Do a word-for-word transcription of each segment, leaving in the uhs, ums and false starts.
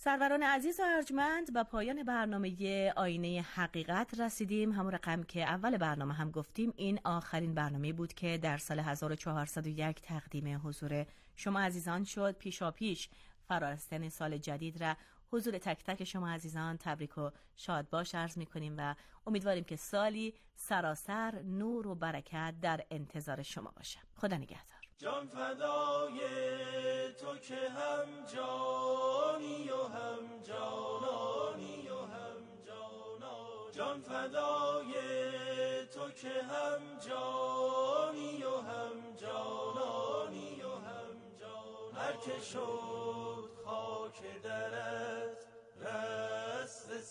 سروران عزیز و ارجمند، به پایان برنامه آینه حقیقت رسیدیم. همون رقم که اول برنامه هم گفتیم، این آخرین برنامه بود که در سال هزار و چهارصد و یک تقدیم حضور شما عزیزان شد. پیشا پیش فرارسیدن سال جدید را حضور تک تک شما عزیزان تبریک و شاد باش عرض می‌کنیم و امیدواریم که سالی سراسر نور و برکت در انتظار شما باشه. خدا نگهدار. جان فدای تو که هم جانی و هم جانانی و هم جانا، جان فدای تو که هم جانی و هم جانانی و هم جانا، هر که شد خاک درت رست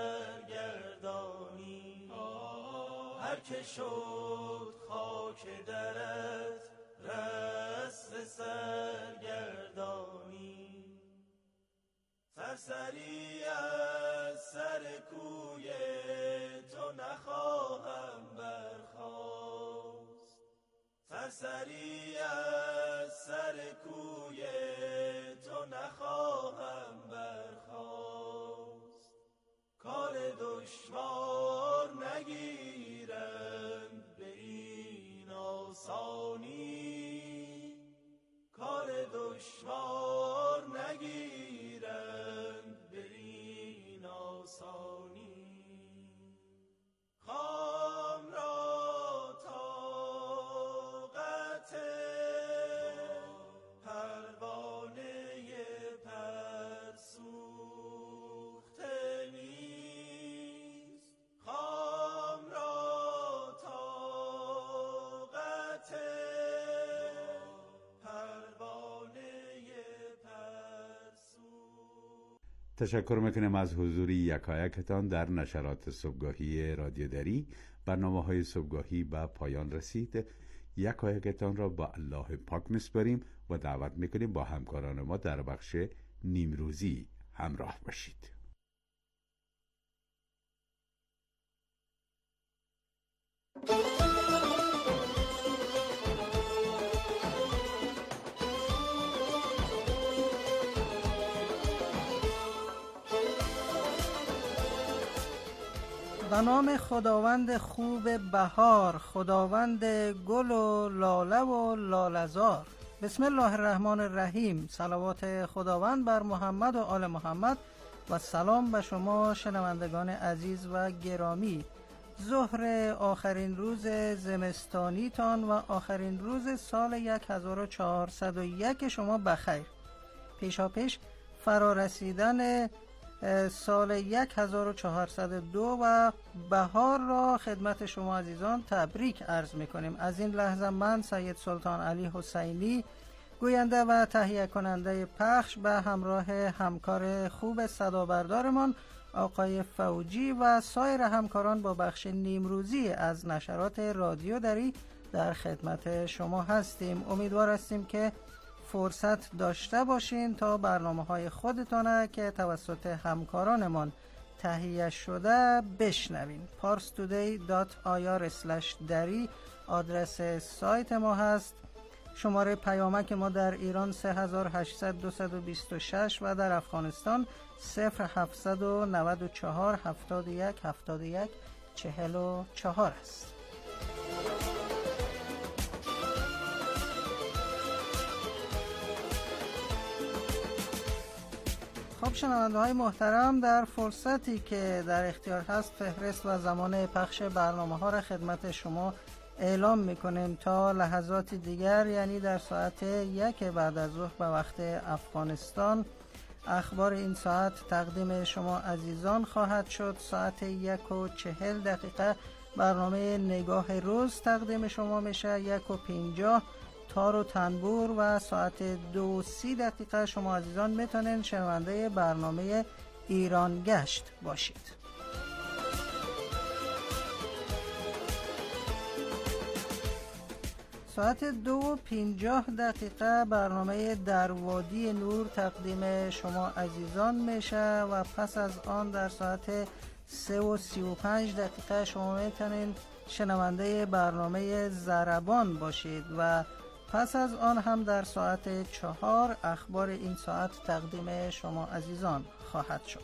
سرگردانی، هر که شد خاک درت رست سرگردانی، سرسری از سر کوی تو نخواهم برخاست، سرسری از سر کوی تو نخواهم برخاست، کار دشوار نگیرند به این آسانی، کار دشوار نگیرند به این آسانی، خام را طاقت پروانه پر سوخته نیست، خام را طاقت تشکر میکنم از حضور یکایکتان در نشرات صبحگاهی رادیو دری. برنامه‌های صبحگاهی به پایان رسید. یکایکتان را با الله پاک میسپاریم و دعوت میکنیم با همکاران ما در بخش نیمروزی همراه باشید. به نام خداوند خوب بهار، خداوند گل و لاله و لاله‌زار. بسم الله الرحمن الرحیم. صلوات خداوند بر محمد و آل محمد و سلام به شما شنوندگان عزیز و گرامی. ظهر آخرین روز زمستانی تان و آخرین روز سال هزار و چهارصد و یک شما بخیر. پیشا پیش فرارسیدن سال هزار و چهارصد و دو و بهار را خدمت شما عزیزان تبریک عرض میکنیم. از این لحظه من سید سلطان علی حسینی، گوینده و تهیه کننده پخش، به همراه همکار خوب صدابردارمان آقای فوجی و سایر همکاران با بخش نیمروزی از نشرات رادیو دری در خدمت شما هستیم. امیدوار هستیم که فرصت داشته باشین تا برنامه‌های خودتانه که توسط همکارانمان تهیه شده بشنوین. پارس تودی دات آی آر اسلش دری آدرس سایت ما هست. شماره پیامک ما در ایران سه هزار و هشتصد دویست و بیست و شش و در افغانستان صفر هفتصد و نود و چهار هفتاد و یک هفتاد و یک چهل و چهار است. خب شنونده های محترم، در فرصتی که در اختیار هست فهرست و زمان پخش برنامه ها را خدمت شما اعلام میکنیم. تا لحظات دیگر یعنی در ساعت یک بعد از ظهر به وقت افغانستان اخبار این ساعت تقدیم شما عزیزان خواهد شد. ساعت یک و چهل دقیقه برنامه نگاه روز تقدیم شما میشه. یک و پینجاه تار و تنبور و ساعت دو و سی دقیقه شما عزیزان میتونین شنونده برنامه ایران گشت باشید. ساعت دو و پینجاه دقیقه برنامه در وادی نور تقدیم شما عزیزان میشه و پس از آن در ساعت سه و سی و پنج دقیقه شما میتونین شنونده برنامه ضربان باشید و پس از آن هم در ساعت چهار اخبار این ساعت تقدیم شما عزیزان خواهد شد.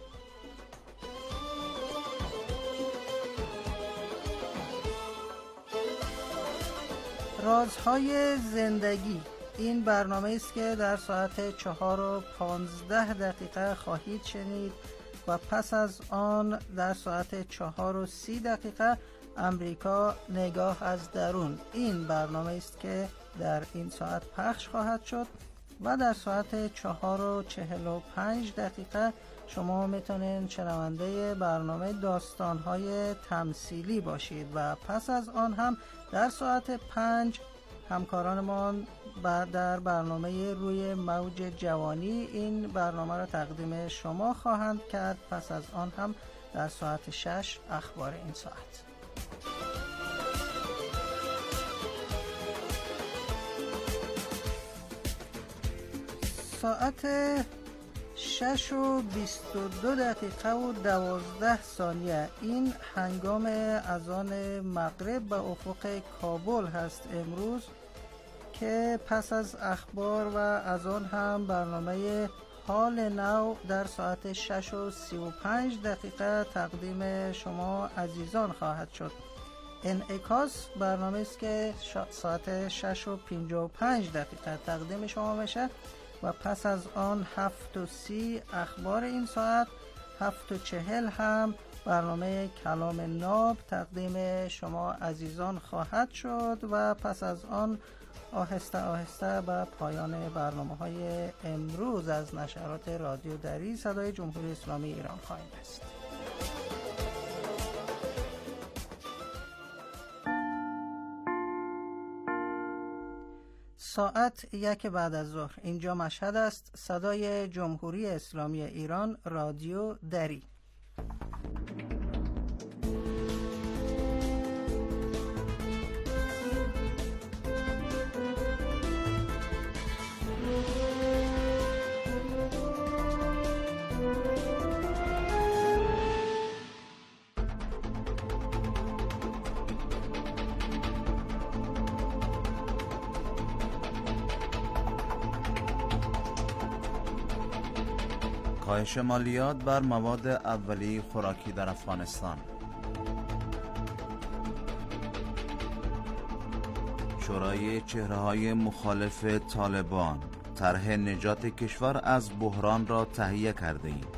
رازهای زندگی این برنامه است که در ساعت چهار و پانزده دقیقه خواهید شنید و پس از آن در ساعت چهار و سی دقیقه امریکا نگاه از درون. این برنامه است که در این ساعت پخش خواهد شد و در ساعت چهار و چهل و پنج دقیقه شما میتونید شنونده برنامه داستان‌های تمثیلی باشید و پس از آن هم در ساعت پنج همکارانمان در برنامه روی موج جوانی این برنامه را تقدیم شما خواهند کرد. پس از آن هم در ساعت شش اخبار این ساعت. ساعت شش و بیست و دو دقیقه و دوازده ثانیه این هنگام اذان مغرب به افق کابل هست امروز که پس از اخبار و از آن هم برنامه حال نو در ساعت شش و سی و پنج دقیقه تقدیم شما عزیزان خواهد شد. انعکاس برنامه است که ساعت شش و پنجاه و پنج دقیقه تقدیم شما میشه و پس از آن هفت و سی اخبار این ساعت، هفت و چهل هم برنامه کلام ناب تقدیم شما عزیزان خواهد شد و پس از آن آهسته آهسته به پایان برنامه‌های امروز از نشرات رادیو دری صدای جمهوری اسلامی ایران خواهیم رسید. ساعت یک بعد از ظهر اینجا مشهد است. صدای جمهوری اسلامی ایران رادیو دری. کاهش مالیات بر مواد اولیه خوراکی در افغانستان. شورای چهره‌های مخالف طالبان طرح نجات کشور از بحران را تهیه کرده ایم.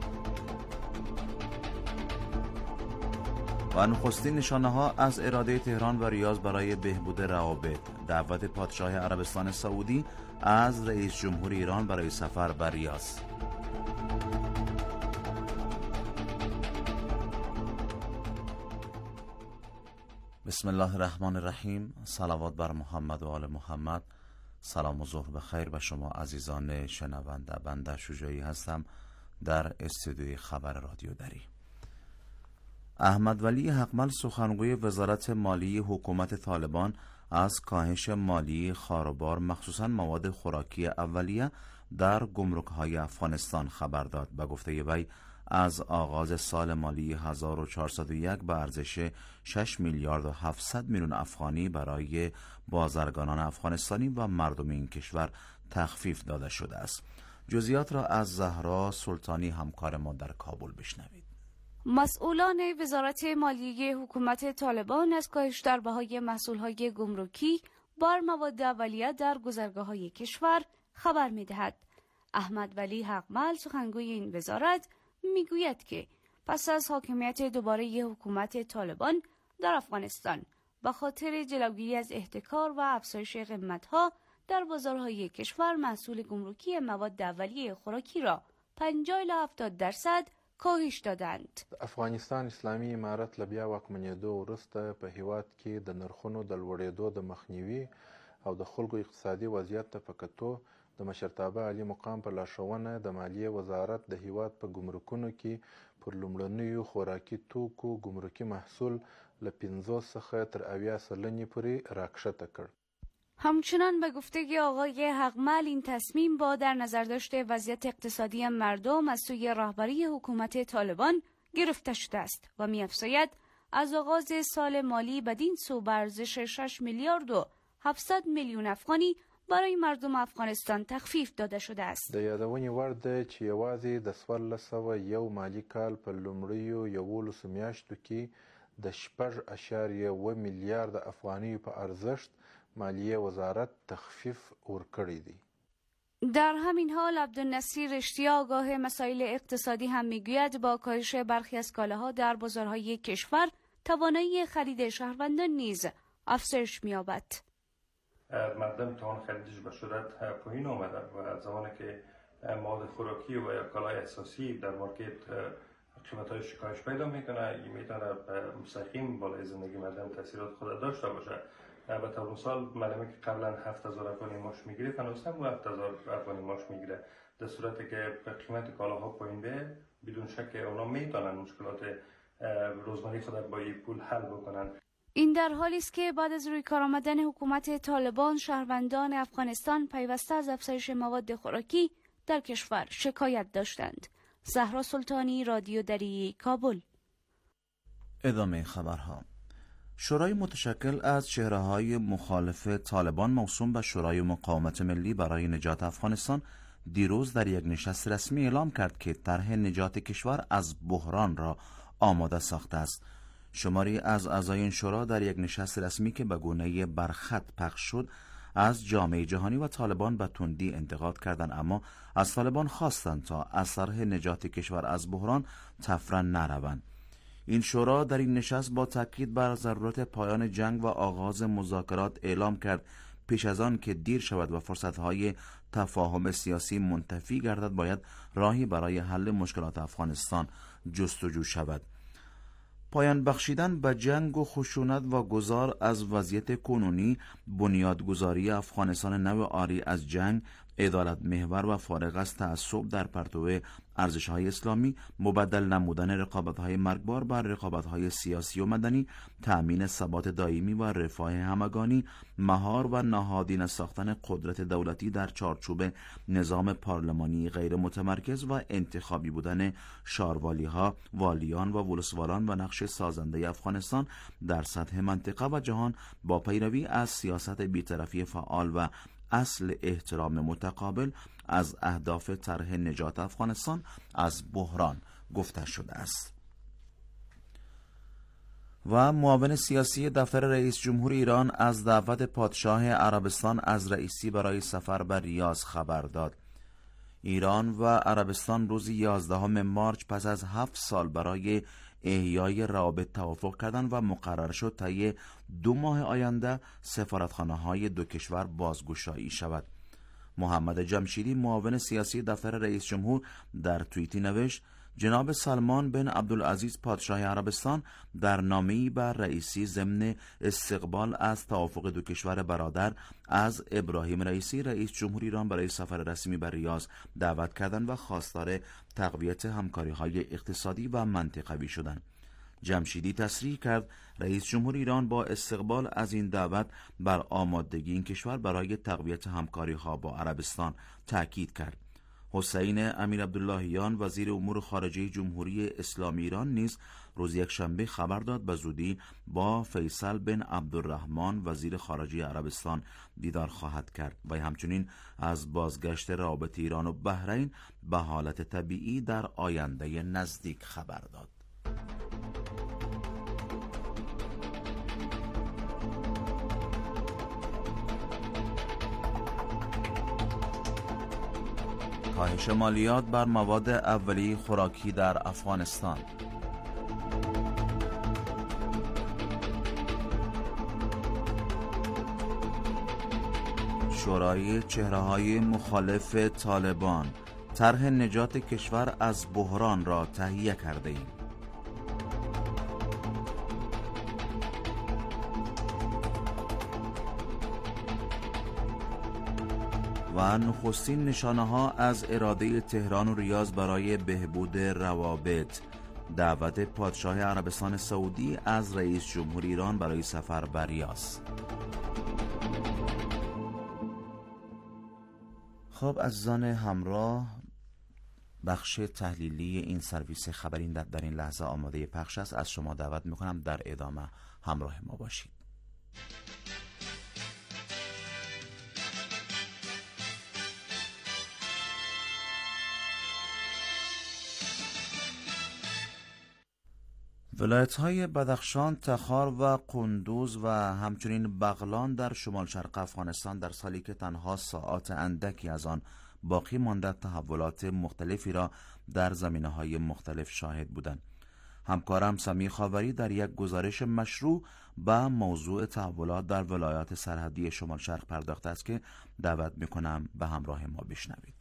و نخستین نشانه ها از اراده تهران و ریاض برای بهبود روابط. دعوت پادشاه عربستان سعودی از رئیس جمهور ایران برای سفر به ریاض. بسم الله الرحمن الرحیم. صلوات بر محمد و آل محمد. سلام و ظهر بخیر به شما عزیزان شنونده. بنده شجاعی هستم در استودیوی خبر رادیو دری. احمد ولی حقمل سخنگوی وزارت مالی حکومت طالبان از کاهش مالی خاروبار مخصوصاً مواد خوراکی اولیه در گمرک‌های افغانستان خبر داد. به گفته وی از آغاز سال مالی هزار و چهارصد و یک به ارزش شش میلیارد و هفتصد میلیون افغانی برای بازرگانان افغانستانی و مردم این کشور تخفیف داده شده است. جزئیات را از زهرا سلطانی همکار ما در کابل بشنوید. مسئولان وزارت مالیه حکومت طالبان از کاهش در بهای محصول‌های گمرکی بر مواد اولیه در گذرگاه‌های کشور خبر می‌دهد. احمد ولی حقمل سخنگوی این وزارت میگوید که پس از حاکمیت دوباره حکومت طالبان در افغانستان به خاطر جلوگیری از احتکار و افزایش قیمت‌ها در بازارهای کشور محصول گمرکی مواد اولیه خوراکی را پنجاه الی هفتاد درصد کاهش دادند. افغانستان اسلامي امارت له بیا واکمنېدو وروسته په هیواد کې د نرخونو د لوړېدو د مخنیوي او د خلکو اقتصادي وضعیت ته په کتو د مشرتابه عالی مقام په لارښوونه د مالیې وزارت د هیواد په ګمرکونو کې پر لومړنیو خوراکي توکو ګمرکي محصول له پنځوس څخه تر اویا سلنې پورې راکښته کړ. همچنان به گفته آقای حقمل این تصمیم با در نظر داشته وضعیت اقتصادی مردم از سوی رهبری حکومت طالبان گرفته شده است و می‌افزاید از آغاز سال مالی بدین سو به ارزش شش میلیارد و هفتصد میلیون افغانی برای مردم افغانستان تخفیف داده شده است. د یادونې وړ ده چې یوازې د څوارلس سوه یو مالي کال په لومړیو یولسو میاشتو کې د شپږ اشاریه اوه میلیارد افغانیو په ارزښت مالیه وزارت تخفیف ورکړی دی. در همین حال عبدالنصیر اشتیا آگاه مسائل اقتصادی هم میگوید با کاهش برخی از کالاها در بازارهای کشور توانایی خرید شهروندان نیز افزایش می‌یابد. مردم توان خریدش به صورت پایین آمده و زمانی که مواد خوراکی و یا کالای اساسی در مارکت قیمت‌های شکایش پیدا میکنه، این میتونه مستقیم بالای زندگی مردم تاثیرات خود داشته باشه. به طور مثال مردمی که قبلا هفت هزار افغانی ماش میگیره هنوز هم هفت هزار افغانی ماش میگیره. در صورتی که قیمت کالاها پایین به بدون شک اونا میتونن مشکلات روزمره خود با این پول حل بکنن. این در حالی است که بعد از روی کار آمدن حکومت طالبان شهروندان افغانستان پیوسته از افزایش مواد خوراکی در کشور شکایت داشتند. زهرا سلطانی، رادیو دری، کابل. ادامه خبرها. شورای متشکل از چهره‌های مخالف طالبان موسوم به شورای مقاومت ملی برای نجات افغانستان دیروز در یک نشست رسمی اعلام کرد که طرح نجات کشور از بحران را آماده ساخته است. شماری از اعضای این شورا در یک نشست رسمی که به گونه برخط پخش شد از جامعه جهانی و طالبان به تندی انتقاد کردند، اما از طالبان خواستند تا از طرح نجات کشور از بحران تفره نروند. این شورا در این نشست با تاکید بر ضرورت پایان جنگ و آغاز مذاکرات اعلام کرد پیش از آن که دیر شود و فرصت‌های تفاهم سیاسی منتفی گردد باید راهی برای حل مشکلات افغانستان جستجو شود. پایان بخشیدن به جنگ و خشونت و گذار از وضعیت کنونی، بنیادگذاری افغانستان نو عاری از جنگ، عدالت محور و فارغ از تعصب در پرتو ارزش‌های اسلامی، مبدل نمودن رقابت‌های مرگبار بر رقابت‌های سیاسی و مدنی، تأمین ثبات دائمی و رفاه همگانی، مهار و نهادینه ساختن قدرت دولتی در چارچوب نظام پارلمانی غیر متمرکز و انتخابی بودن شاروالی‌ها، والیان و ولسوالان و نقش سازنده افغانستان در سطح منطقه و جهان با پیروی از سیاست بی‌طرفی فعال و اصل احترام متقابل از اهداف طرح نجات افغانستان از بحران گفته شده است. و معاون سیاسی دفتر رئیس جمهور ایران از دعوت پادشاه عربستان از رئیسی برای سفر به ریاض خبر داد. ایران و عربستان روز یازدهم مارس پس از هفت سال برای احیای روابط توافق کردند و مقرر شد طی دو ماه آینده سفارتخانه‌های دو کشور بازگشایی شود. محمد جمشیدی معاون سیاسی دفتر رئیس جمهور در توییتی نوشت: جناب سلمان بن عبدالعزیز پادشاه عربستان در نامه‌ای بر رئیسی ضمن استقبال از توافق دو کشور برادر از ابراهیم رئیسی رئیس جمهور ایران برای سفر رسمی به ریاض دعوت کردند و خواستار تقویت همکاری‌های اقتصادی و منطقوی شدند. جمشیدی تصریح کرد رئیس جمهور ایران با استقبال از این دعوت بر آمادگی این کشور برای تقویت همکاری‌ها با عربستان تاکید کرد. حسین امیر عبداللهیان وزیر امور خارجه جمهوری اسلامی ایران نیز روز یکشنبه خبر داد به زودی با فیصل بن عبدالرحمن وزیر خارجه عربستان دیدار خواهد کرد و همچنین از بازگشت روابط ایران و بحرین به حالت طبیعی در آینده نزدیک خبر داد. کاهش مالیات بر مواد اولیه خوراکی در افغانستان. شورای چهره‌های مخالف طالبان طرح نجات کشور از بحران را تهیه کرده ایم. و نخستین نشانه ها از اراده تهران و ریاض برای بهبود روابط. دعوت پادشاه عربستان سعودی از رئیس جمهور ایران برای سفر به ریاض. خب عزیزان همراه، بخش تحلیلی این سرویس خبری در این لحظه آماده پخش است. از شما دعوت میکنم در ادامه همراه ما باشید. ولایت‌های بدخشان، تخار و قندوز و همچنین بغلان در شمال شرق افغانستان در سالی که تنها ساعات اندکی از آن باقی مانده تحولات مختلفی را در زمینه‌های مختلف شاهد بودند. همکارم سمی خاوری در یک گزارش مشروع به موضوع تحولات در ولایات سرحدی شمال شرق پرداخته است که دعوت می‌کنم به همراه ما بشنوید.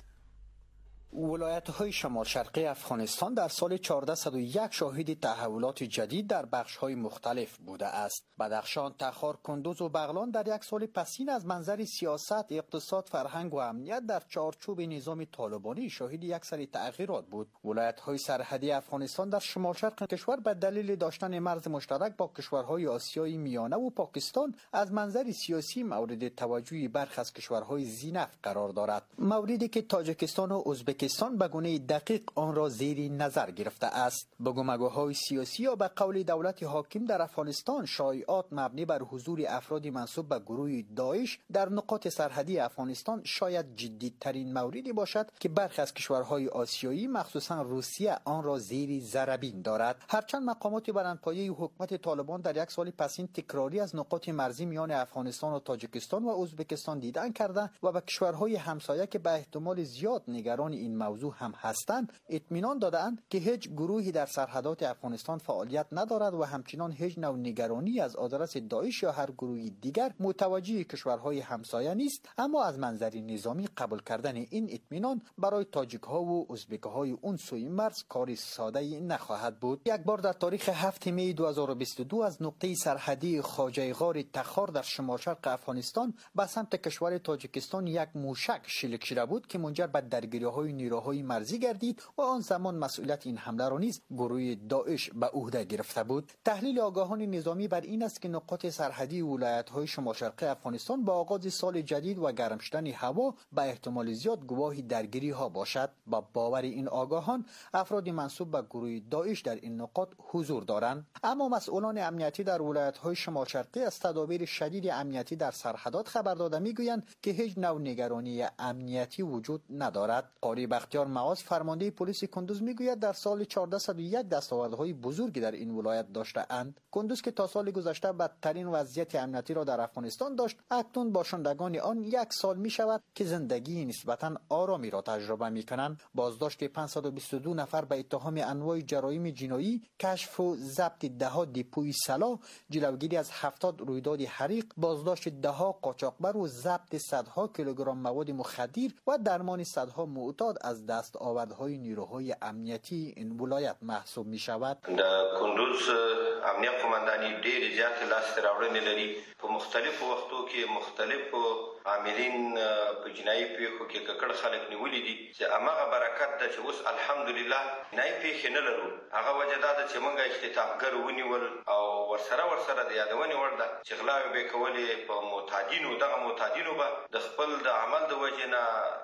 ولایت‌های شمال شرقی افغانستان در سال چهارصد و یک شاهد تحولات جدید در بخش‌های مختلف بوده است. بدخشان، تخار، کندوز و بغلان در یک سال پسین از منظر سیاست، اقتصاد، فرهنگ و امنیت در چارچوب نظام طالبانی شاهد یک سری تغییرات بود. ولایت‌های سرحدی افغانستان در شمال شرق کشور به دلیل داشتن مرز مشترک با کشورهای آسیای میانه و پاکستان از منظر سیاسی مورد توجه برخی از کشورهای ذی‌نفع قرار دارد. موردی که تاجیکستان و ازبکستان به گونه دقیق آن را زیر نظر گرفته است. بگومگوهای سیاسی یا به قول دولت حاکم در افغانستان شایعات مبنی بر حضور افراد منسوب به گروه داعش در نقاط سرحدی افغانستان شاید جدیدترین موردی باشد که برخی از کشورهای آسیایی مخصوصا روسیه آن را زیر ذره‌بین دارد. هرچند مقامات بلندپایه حکومت طالبان در یک سال پسین تکراری از نقاط مرزی میان افغانستان و تاجیکستان و ازبکستان دیدن کرده و به کشورهای همسایه که به احتمال زیاد نگران این موضوع هم هستند اطمینان دادند که هیچ گروهی در سرحدات افغانستان فعالیت ندارد و همچنان هیچ نوع نگرانی از آدرس داعش یا هر گروهی دیگر متوجه کشورهای همسایه نیست. اما از منظر نظامی قبول کردن این اطمینان برای تاجیک ها و ازبک های اون سوی مرز کار ساده نخواهد بود. یک بار در تاریخ هفتم می دو هزار و بیست و دو از نقطه سرحدی خواجه غار تخار در شمال شرق افغانستان به سمت کشور تاجیکستان یک موشک شلیک شده بود که منجر به درگیری های نیروهای مرزی گردید و آن زمان مسئولیت این حمله را نیز گروه داعش به عهده گرفته بود. تحلیل آگاهان نظامی بر این است که نقاط سرحدی ولایت‌های شمال شرقی افغانستان با آغاز سال جدید و گرم شدن هوا به احتمال زیاد گواه درگیری ها باشد. با باور این آگاهان افراد منسوب به گروه داعش در این نقاط حضور دارند. اما مسئولان امنیتی در ولایت‌های شمال شرقی از تدابیر شدید امنیتی در سرحدات خبر داده می‌گویند که هیچ نوع نگرانی امنیتی وجود ندارد. قاری بختیار معاذ فرمانده پلیس کندوز میگوید در سال چهارصد و یک دستاوردهای بزرگی در این ولایت داشته اند. کندوز که تا سال گذشته بدترین وضعیت امنیتی را در افغانستان داشت اکنون باشندگان آن یک سال می شود که زندگی نسبتا آرامی را تجربه می کنند. بازداشت پانصد و بیست و دو نفر به اتهام انواع جرایم جنایی، کشف و ضبط دهها دیپوی سلاح، جلوگیری از هفتاد رویداد حریق، بازداشت دهها قاچاقبر و ضبط صدها کیلوگرم مواد مخدر و درمان صدها معتاد از دستاوردهای نیروهای امنیتی این ولایت محسوب می شود. در کندوز امنیت قماندانی ډېر زیات لاسته راوړنې لري په مختلفو وختو کې مختلفو عاملین په جنایي پیښو کې ککړ خلک نیولي دي چې هماغه برکت ده چې اوس الحمدلله جنایي پیښې نه لرو. هغه وجه دا ده چې موږ اختطافګر ونیول او ورسره ورسره د یادونې وړ ده چې غلاوې به یې کولې په معتادینو. دغه معتادینو به د خپل د عمل د وجې نه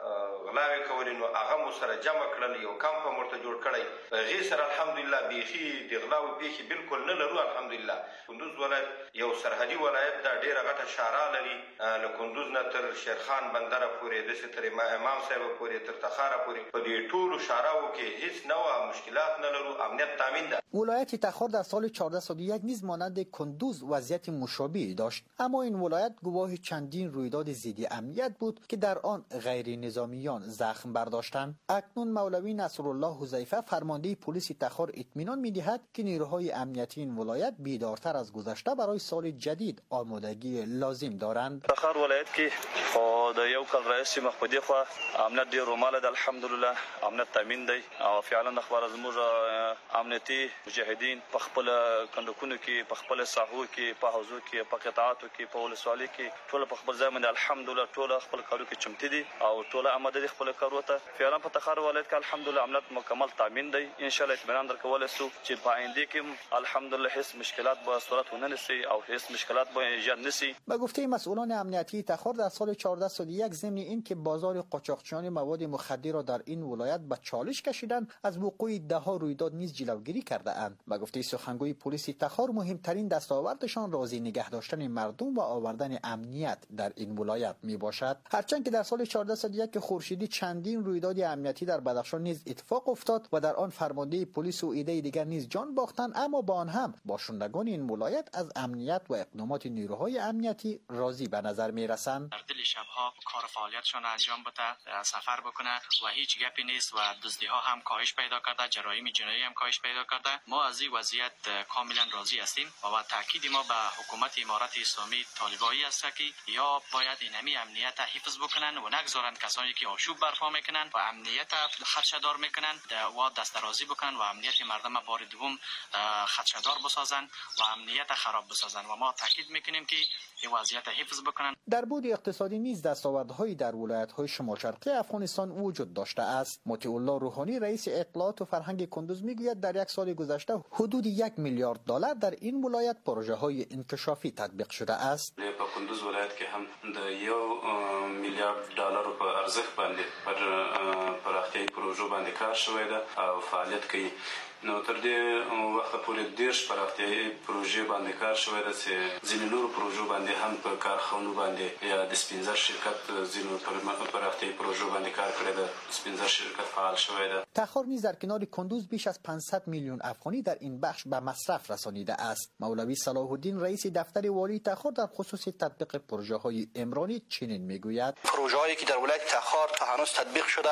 غلاوې کولې نو هغه مو سره جمع کړل، یو کمپ هم ورته جوړ کړی. په هغې سره الحمدلله بیخي د غلاوې پیښې بالکل نه لرو. الحمدلله کندوز ولایت یو سرحدي ولایت ده، ډېره غټه شارع لري. له کندوز نه تر شیرخان بندره پورې، داسې تر امام صاحب پورې، تر تخاره پورې په دې ټولو شارعو کې هیڅ نوع مشکلات نه لرو. امنیت تامین ده. ولایت تخار در سال چهارصد و یک نیز مانند کندوز وضعیت مشابهی داشت، اما این ولایت گواه چندین رویداد ضد امنیت بود که در آن غیر نظامیان زخم برداشتند. اکنون مولوی نصرالله حذیفه فرمانده پلیس تخار اطمینان می‌دهد که نیروهای امنیتی این ولایت بیدارتر از گذشته برای سال جدید آمادگی لازم دارند. تخار ولایت کې خو د یو کال رئیس مخبدي خو امنیت ډیر روماله ده، الحمدلله امنیت تامین دی او فعلا د خبر زموږ امنیتي مجاهدین په خپل کندکونو کې، په خپل ساحو کې، په حوزو کې، په قطاعاتو کې، په ولسوالۍ کې ټول په خپل ځای باندې الحمدلله ټول خپل کارو کې چمتي دي او ټول آماده دي خپل کارو ته. فعلا په تخار ولایت کې الحمدلله امنیت مکمل تامین دی. ان شاء الله اطمینان درکول سو چې په آینده کې الحمدلله هیڅ مشکلات به صورت ونه نسی او هیڅ مشکلات به ایجاد نسی. به گفته مسئولان امنیتی تخار در سال چهارصد و یک ضمن این که بازار قاچاقچیان مواد مخدر را در این ولایت به چالش کشیدند، از وقوع دهها رویداد نیز جلوگیری کرده اند. به گفته سخنگوی پلیس تخار مهمترین دستاوردشان راضی نگه داشتن مردم و آوردن امنیت در این ولایت می باشد. هرچند که در سال چهارصد و یک که خورشیدی شاهد چندین رویداد امنیتی در بدخشان نیز اتفاق افتاد و در آن فرمانده پلیس و عده دیگر نیز جان باختند، اما با آن هم باشندگان این ولایت از امنیت و اقدامات نیروهای امنیتی راضی به نظر میرسند. در دل شبها کار فعالیتشان انجام بده، سفر بکنه و هیچ گپی نیست و دزدی ها هم کاهش پیدا کرده، جرایم جنایی هم کاهش پیدا کرده. ما از این وضعیت کاملا راضی هستیم و با تاکید ما به حکومت امارت اسلامی طالبایی است که یا باید این همه امنیت حفظ بکنن و نگذارن کسانی که آشوب برپا میکنن و امنیت خدشه‌دار میکنن و دست درازی بکنن و امنیت مردم بار دوم خدشه‌دار بسازن و امنیت خراب بسازن و ما تاکید میکنیم که این وضعیت حفظ بکنن. در بود اقتصادی نیز دستاوردهایی در ولایت‌های شمال شرقی افغانستان وجود داشته است. مطیع الله روحانی رئیس اطلاعات و فرهنگ کندوز میگوید در یک سال گذشته حدود یک میلیارد دلار در این ولایت پروژه‌های انکشافی تطبیق شده است. په کندوز ولایت کې هم د یو میلیارد ډالر په ارزښت باندې پر پراختیايي پروژو باندې کار شوی دی او فعالیت کوي. نو تر دې وخته پورې دیرش پراختیايي پروژې باندې کار شوی دی چې ځینې نورو پروژو باندې هم په کارخانو باندې یا د سپینزر شرکت ځینو پراختیايي پروژو باندې کار کړی دی. سپینزر شرکت فعال شوی دی. تخار نیز در کنار کندوز بیش از پانصد میلیون افغانی در این بخش به مصرف رسانیده است. مولوی صلاح الدین رئیس دفتر والی تخار در خصوص تطبیق پروژه های عمرانی چنین میگوید: پروژه هایی که در ولایت تخار تا هنوز تطبیق شده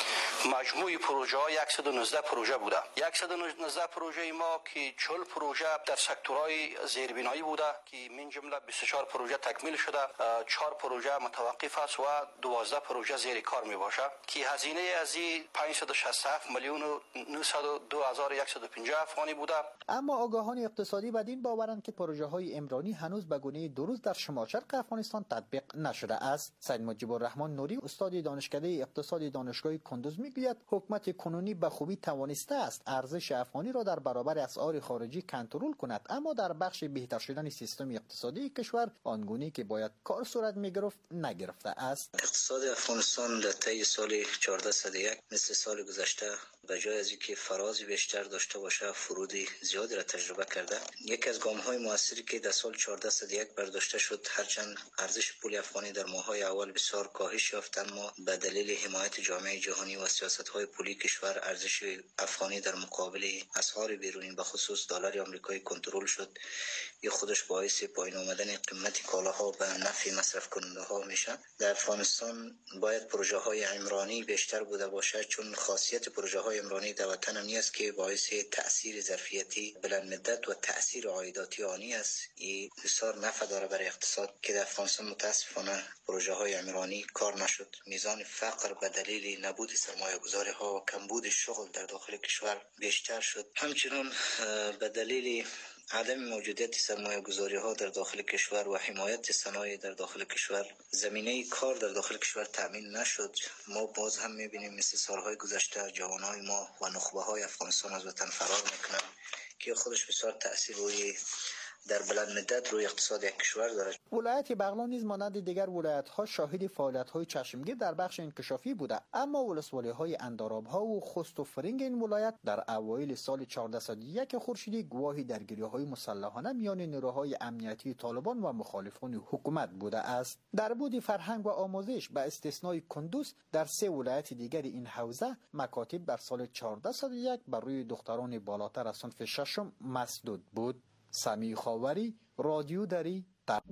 مجموع پروژه ها صد و نوزده پروژه بوده. صد و نوزده پروژه ما که چهل پروژه در سکتورهای زیربنایی بوده که من جمله بیست و چهار پروژه تکمیل شده، چهار پروژه متوقف است و دوازده پروژه زیر کار می باشد که هزینه از این پانصد و شصت و هفت میلیون و نهصد و دو هزار و صد و پنجاه افغانی بوده. اما آگاهان اقتصادی بدین باورند که پروژه های عمرانی هنوز به گونه درست در شمال شرق افغانستان تطبیق نشده است. سید مجیب الرحمن نوری استاد دانشکده اقتصاد دانشگاه کندوز میگوید حکومت کنونی به خوبی توانسته است ارزش افغانی را در برابر اسعار خارجی کنترل کند، اما در بخش بهتر شدن سیستم اقتصادی کشور آنگونه که باید کار صورت میگرفت نگرفته است. اقتصاد افغانستان در طی سال چهارصد و یک مثل سال گذشته به جای از اینکه فرازی بیشتر داشته باشه فرودی زیادی را تجربه کرده. یکی از گام‌های موثری که در سال چهارصد و یک برداشته شد، هرچند ارزش پول افغانی در ماه‌های اول بسیار کاهش یافت، اما به دلیل حمایت جامعه جهانی و سیاست‌های پولی کشور ارزش افغانی در مقابل اسعار بیرونی به خصوص دلار آمریکایی کنترل شد. این خودش باعث پایین آمدن قیمت کالاها به نفع مصرف کننده ها میشه. در افغانستان باید پروژه های عمرانی بیشتر بوده باشد، چون خاصیت پروژه های عمرانی در وطن هم نیست که باعث تاثیر ظرفیتی بلند مدت و تاثیر عایداتی آنی است. این بسیار نفع داره برای اقتصاد که در افغانستان متاسفانه پروژه های عمرانی کار نشد. میزان فقر به دلیل نبود سرمایه گذاری ها و کمبود شغل در داخل کشور بیشتر شد. همچنین به دلیل عدم موجودیت سرمایه گذاری ها در داخل کشور و حمایت صنایع در داخل کشور زمینه کار در داخل کشور تامین نشد. ما باز هم میبینیم مثل سالهای گذشته جوانای ما و نخبه های افغانستان از وطن فرار میکنن که خودش بسیار تأثیر روی در بلند مدت روی اقتصاد یک کشور دارد. ولایت بغلان نیز مانند دیگر ولایت‌ها شاهد فعالیت‌های چشمگیر در بخش انکشافی بوده، اما ولسوالی‌های انداراب‌ها و خست و فرنگ این ولایت در اوایل سال چهارصد و یک خورشیدی گواهی درگیری‌های مسلحانه میان نیروهای امنیتی طالبان و مخالفان حکومت بوده است. در بود فرهنگ و آموزش به استثنای کندوز در سه ولایت دیگر این حوزه مکاتب در سال چهارصد و یک بر روی دختران بالاتر از صنف ششم مسدود بود. سمیع خاوری، رادیو دری تب.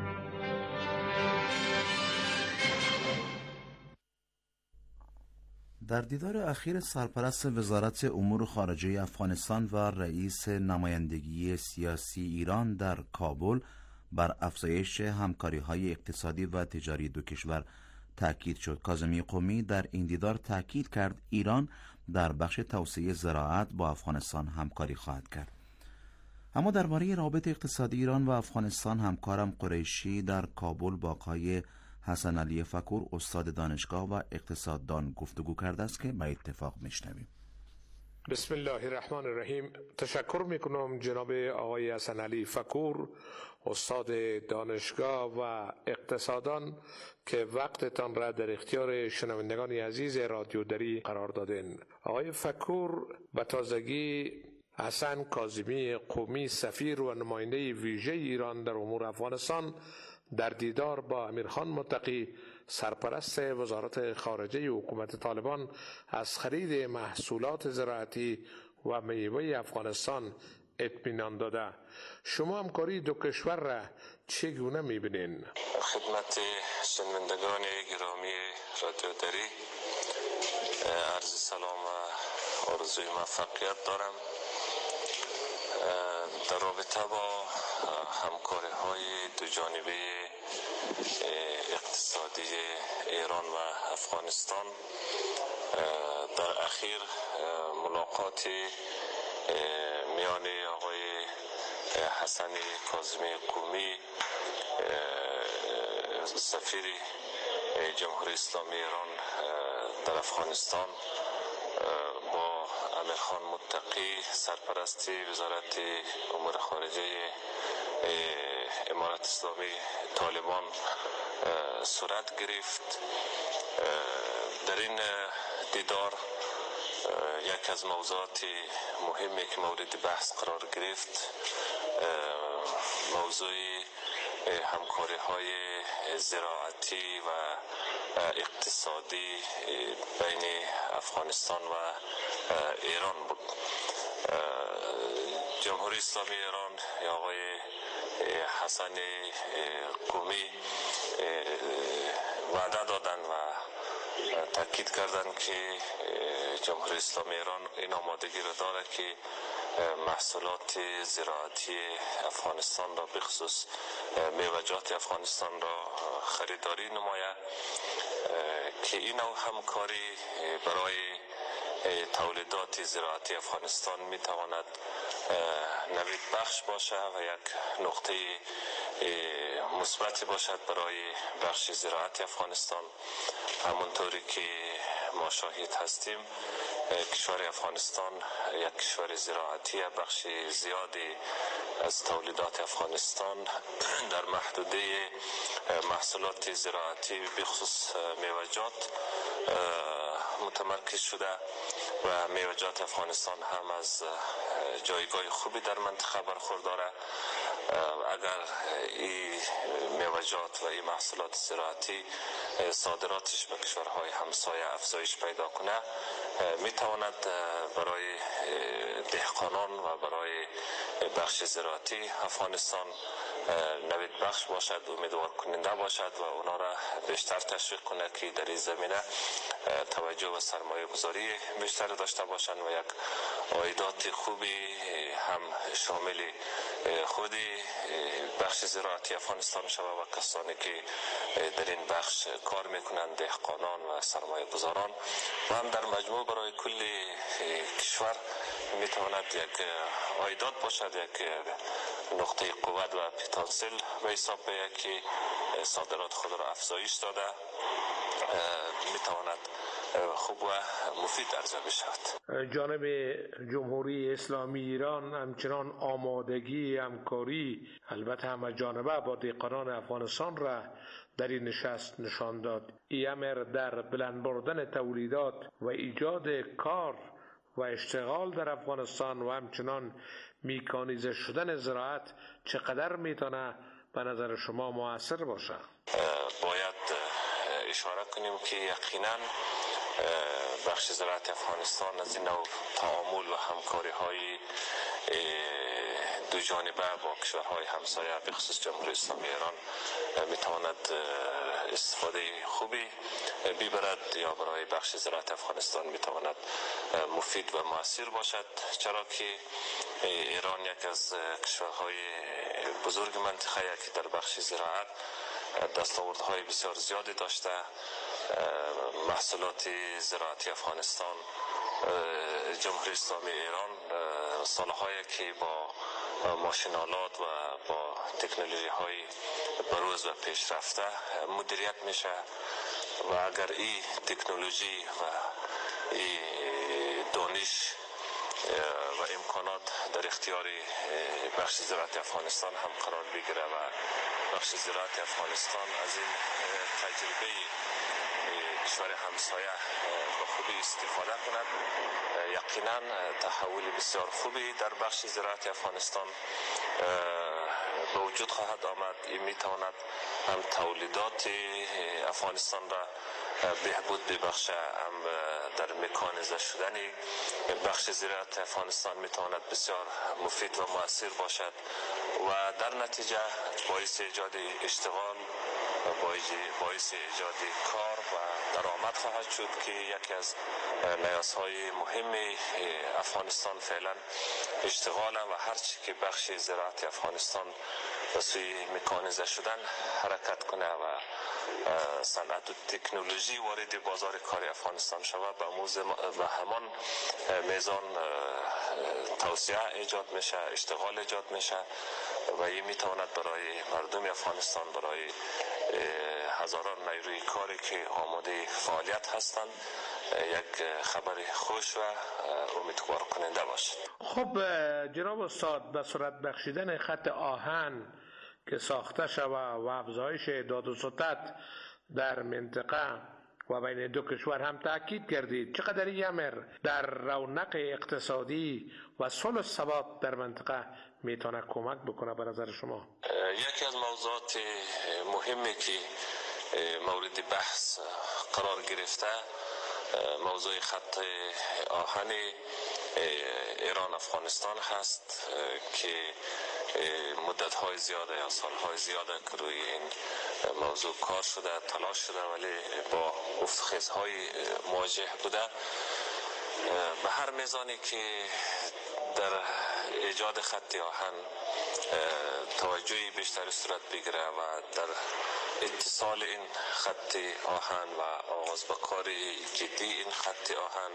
در دیدار اخیر سرپرست وزارت امور خارجه افغانستان و رئیس نمایندگی سیاسی ایران در کابل بر افزایش همکاری‌های اقتصادی و تجاری دو کشور تاکید شد. کاظمی قمی در این دیدار تاکید کرد ایران در بخش توسعه زراعت با افغانستان همکاری خواهد کرد. اما درباره رابطه اقتصادی ایران و افغانستان همکارم قریشی در کابل با آقای حسن علی فکور استاد دانشگاه و اقتصاددان گفتگو کرده است که به اتفاق میشنویم. بسم الله الرحمن الرحیم. تشکر میکنم جناب آقای حسن علی فکور استاد دانشگاه و اقتصاددان که وقتتان را در اختیار شنوندگان عزیز رادیو دری قرار دادین. آقای فکور به تازگی حسن کاظمی قمی سفیر و نماینده ویژه ایران در امور افغانستان در دیدار با امیرخان متقی سرپرست وزارت خارجه حکومت طالبان از خرید محصولات زراعتی و میوه افغانستان اطمینان داده. شما همکاری دو کشور را چگونه می‌بینید؟ خدمت شنوندگان گرامی رادیو دری عرض سلام و آرزوی موفقیت دارم. در رابطه با همکاری های دو جانبه اقتصادی ایران و افغانستان، در اخیر ملاقات میان آقای حسن کاظمی قومی سفیر جمهوری اسلامی ایران در افغانستان با امیرخان متقی سرپرست وزارت امور خارجه امارت اسلامی طالبان صورت گرفت. در این دیدار یک از موضوعات مهمی که مورد بحث قرار گرفت موضوع همکاری های زراعتی و اقتصادی بین افغانستان و ایران بود. جمهوری اسلامی ایران یا آقای حسن قومی وعده دادن و تاکید کردند که جمهوری اسلامی ایران این آمادگی را داره که محصولات زراعتی افغانستان را به خصوص میوه‌جات افغانستان را خریداری نماید که این همکاری برای تولیدات زراعتی افغانستان می تواند نوید بخش باشد و یک نقطه مثبتی باشد برای بخش زراعتی افغانستان. همونطوری که ما شاهد هستیم کشور افغانستان یک کشور زراعتی، بخش زیادی از تولیدات افغانستان در محدوده محصولات زراعتی بخصوص میوه‌جات متمرکز شده و میوه‌جات افغانستان هم از جایگاه خوبی در منطقه برخورداره. اگر این میوه‌جات و این محصولات زراعتی صادراتش به کشورهای همسایه افزایش پیدا کنه، میتواند برای دهقانان و برای بخش زراعتی افغانستان نوید بخش باشد، امیدوار کننده باشد و اونا را بیشتر تشویق کنه که در این زمینه توجه و سرمایه گذاری بیشتر داشته باشند و یک عایدات خوبی هم شامل خود بخش زراعتی افغانستان شود و کسانی که در این بخش کار میکنند، دهقانان و سرمایه گذاران و هم در مجموع برای کل کشور میتواند یک عایدات باشد، یک نقطه قوت و پتانسیل به حساب بیاید که صادرات خود را افزایش داده میتواند خوب و مفید عرضه بشود. جانب جمهوری اسلامی ایران همچنان آمادگی همکاری البته همه جانبه با دهقانان افغانستان را در این نشست نشان داد. این امر در بلند بردن تولیدات و ایجاد کار و اشتغال در افغانستان و همچنان میکانیزه شدن زراعت چقدر میتونه به نظر شما مؤثر باشه؟ باید اشاره کنیم که یقینا بخش زراعت افغانستان از این نوع تعامل و همکاری های دو جانبه با کشورهای همسایه به خصوص جمهوری اسلامی ایران میتواند استفاده خوبی ببرد یا برای بخش زراعت افغانستان میتواند مفید و مؤثر باشد، چرا که ایران یک از کشورهای بزرگ منطقه که در بخش زراعت دستاوردهای بسیار زیادی داشته. محصولات زراعتی افغانستان، جمهوری اسلامی ایران سالهایی که با ماشینالات و با تکنولوژی های بروز و پیشرفته مدیریت میشه و اگر این تکنولوژی و این دانش و امکانات در اختیار بخش زراعت افغانستان هم قرار بگیره و بخش زراعت افغانستان از این تجربه کشور همسایه به خوبی استفاده کند، یقینا تحول بسیار خوبی در بخش زراعت افغانستان به وجود وجود خواهد آمد. این میتواند هم تولیدات افغانستان را بهبود ببخشه، هم در مکانیزه شدن بخش زراعت افغانستان میتواند بسیار مفید و مؤثر باشد و در نتیجه باعث ایجاد اشتغال، باعث ایجاد کار و درآمد خواهد شد که یکی از نیازهای مهم افغانستان فعلا اشتغال و هرچی که بخش زراعت افغانستان به سوی مکانیزه شدن حرکت کنه و صنعت و تکنولوژی وارد بازار کار افغانستان شود، به همان میزان توسعه ایجاد میشه، اشتغال ایجاد میشه و این میتواند برای مردم افغانستان، برای هزاران نیروی کاری که آماده فعالیت هستند، یک خبر خوش و امیدوار کننده باشد. خب جناب استاد، به صورت بخشیدن خط آهن که ساخته شود و افزایش داد و ستد در منطقه و بین دو کشور هم تاکید کردید، چقدر این امر در رونق اقتصادی و صلح و ثبات در منطقه میتونه کمک بکنه به نظر شما؟ یکی از موضوعات مهمی که مورد بحث قرار گرفته موضوع خط آهن ایران افغانستان هست که مدت‌های زیاده یا سال‌های زیاده که روی این موضوع کار شده، تلاش شده، ولی با افتخاذهای مواجه بوده. به هر میزانی که در ایجاد خط آهن توجهی بیشتر صورت بگیره و در اتصال این خط آهن و آغاز به کار جدی این خط آهن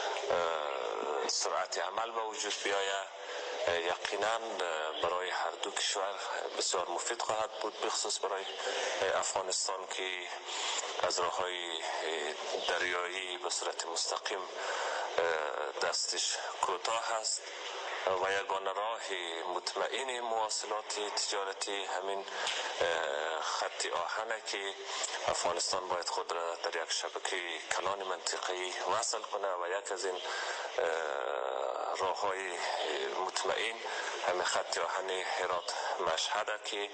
سرعت عمل به وجود بیاید، یقینا برای هر دو کشور بسیار مفید خواهد بود، بخصوص برای افغانستان که از راههای دریایی به صورت مستقیم دستش کوتاه هست و یگانه راه مطمئن مواصلات تجارتی همین خط آهنه که افغانستان باید خود را در یک شبکه کلان منطقه‌ای وصل کنه و یک از این راه‌های مطمئن همین خط آهن هرات مشهد که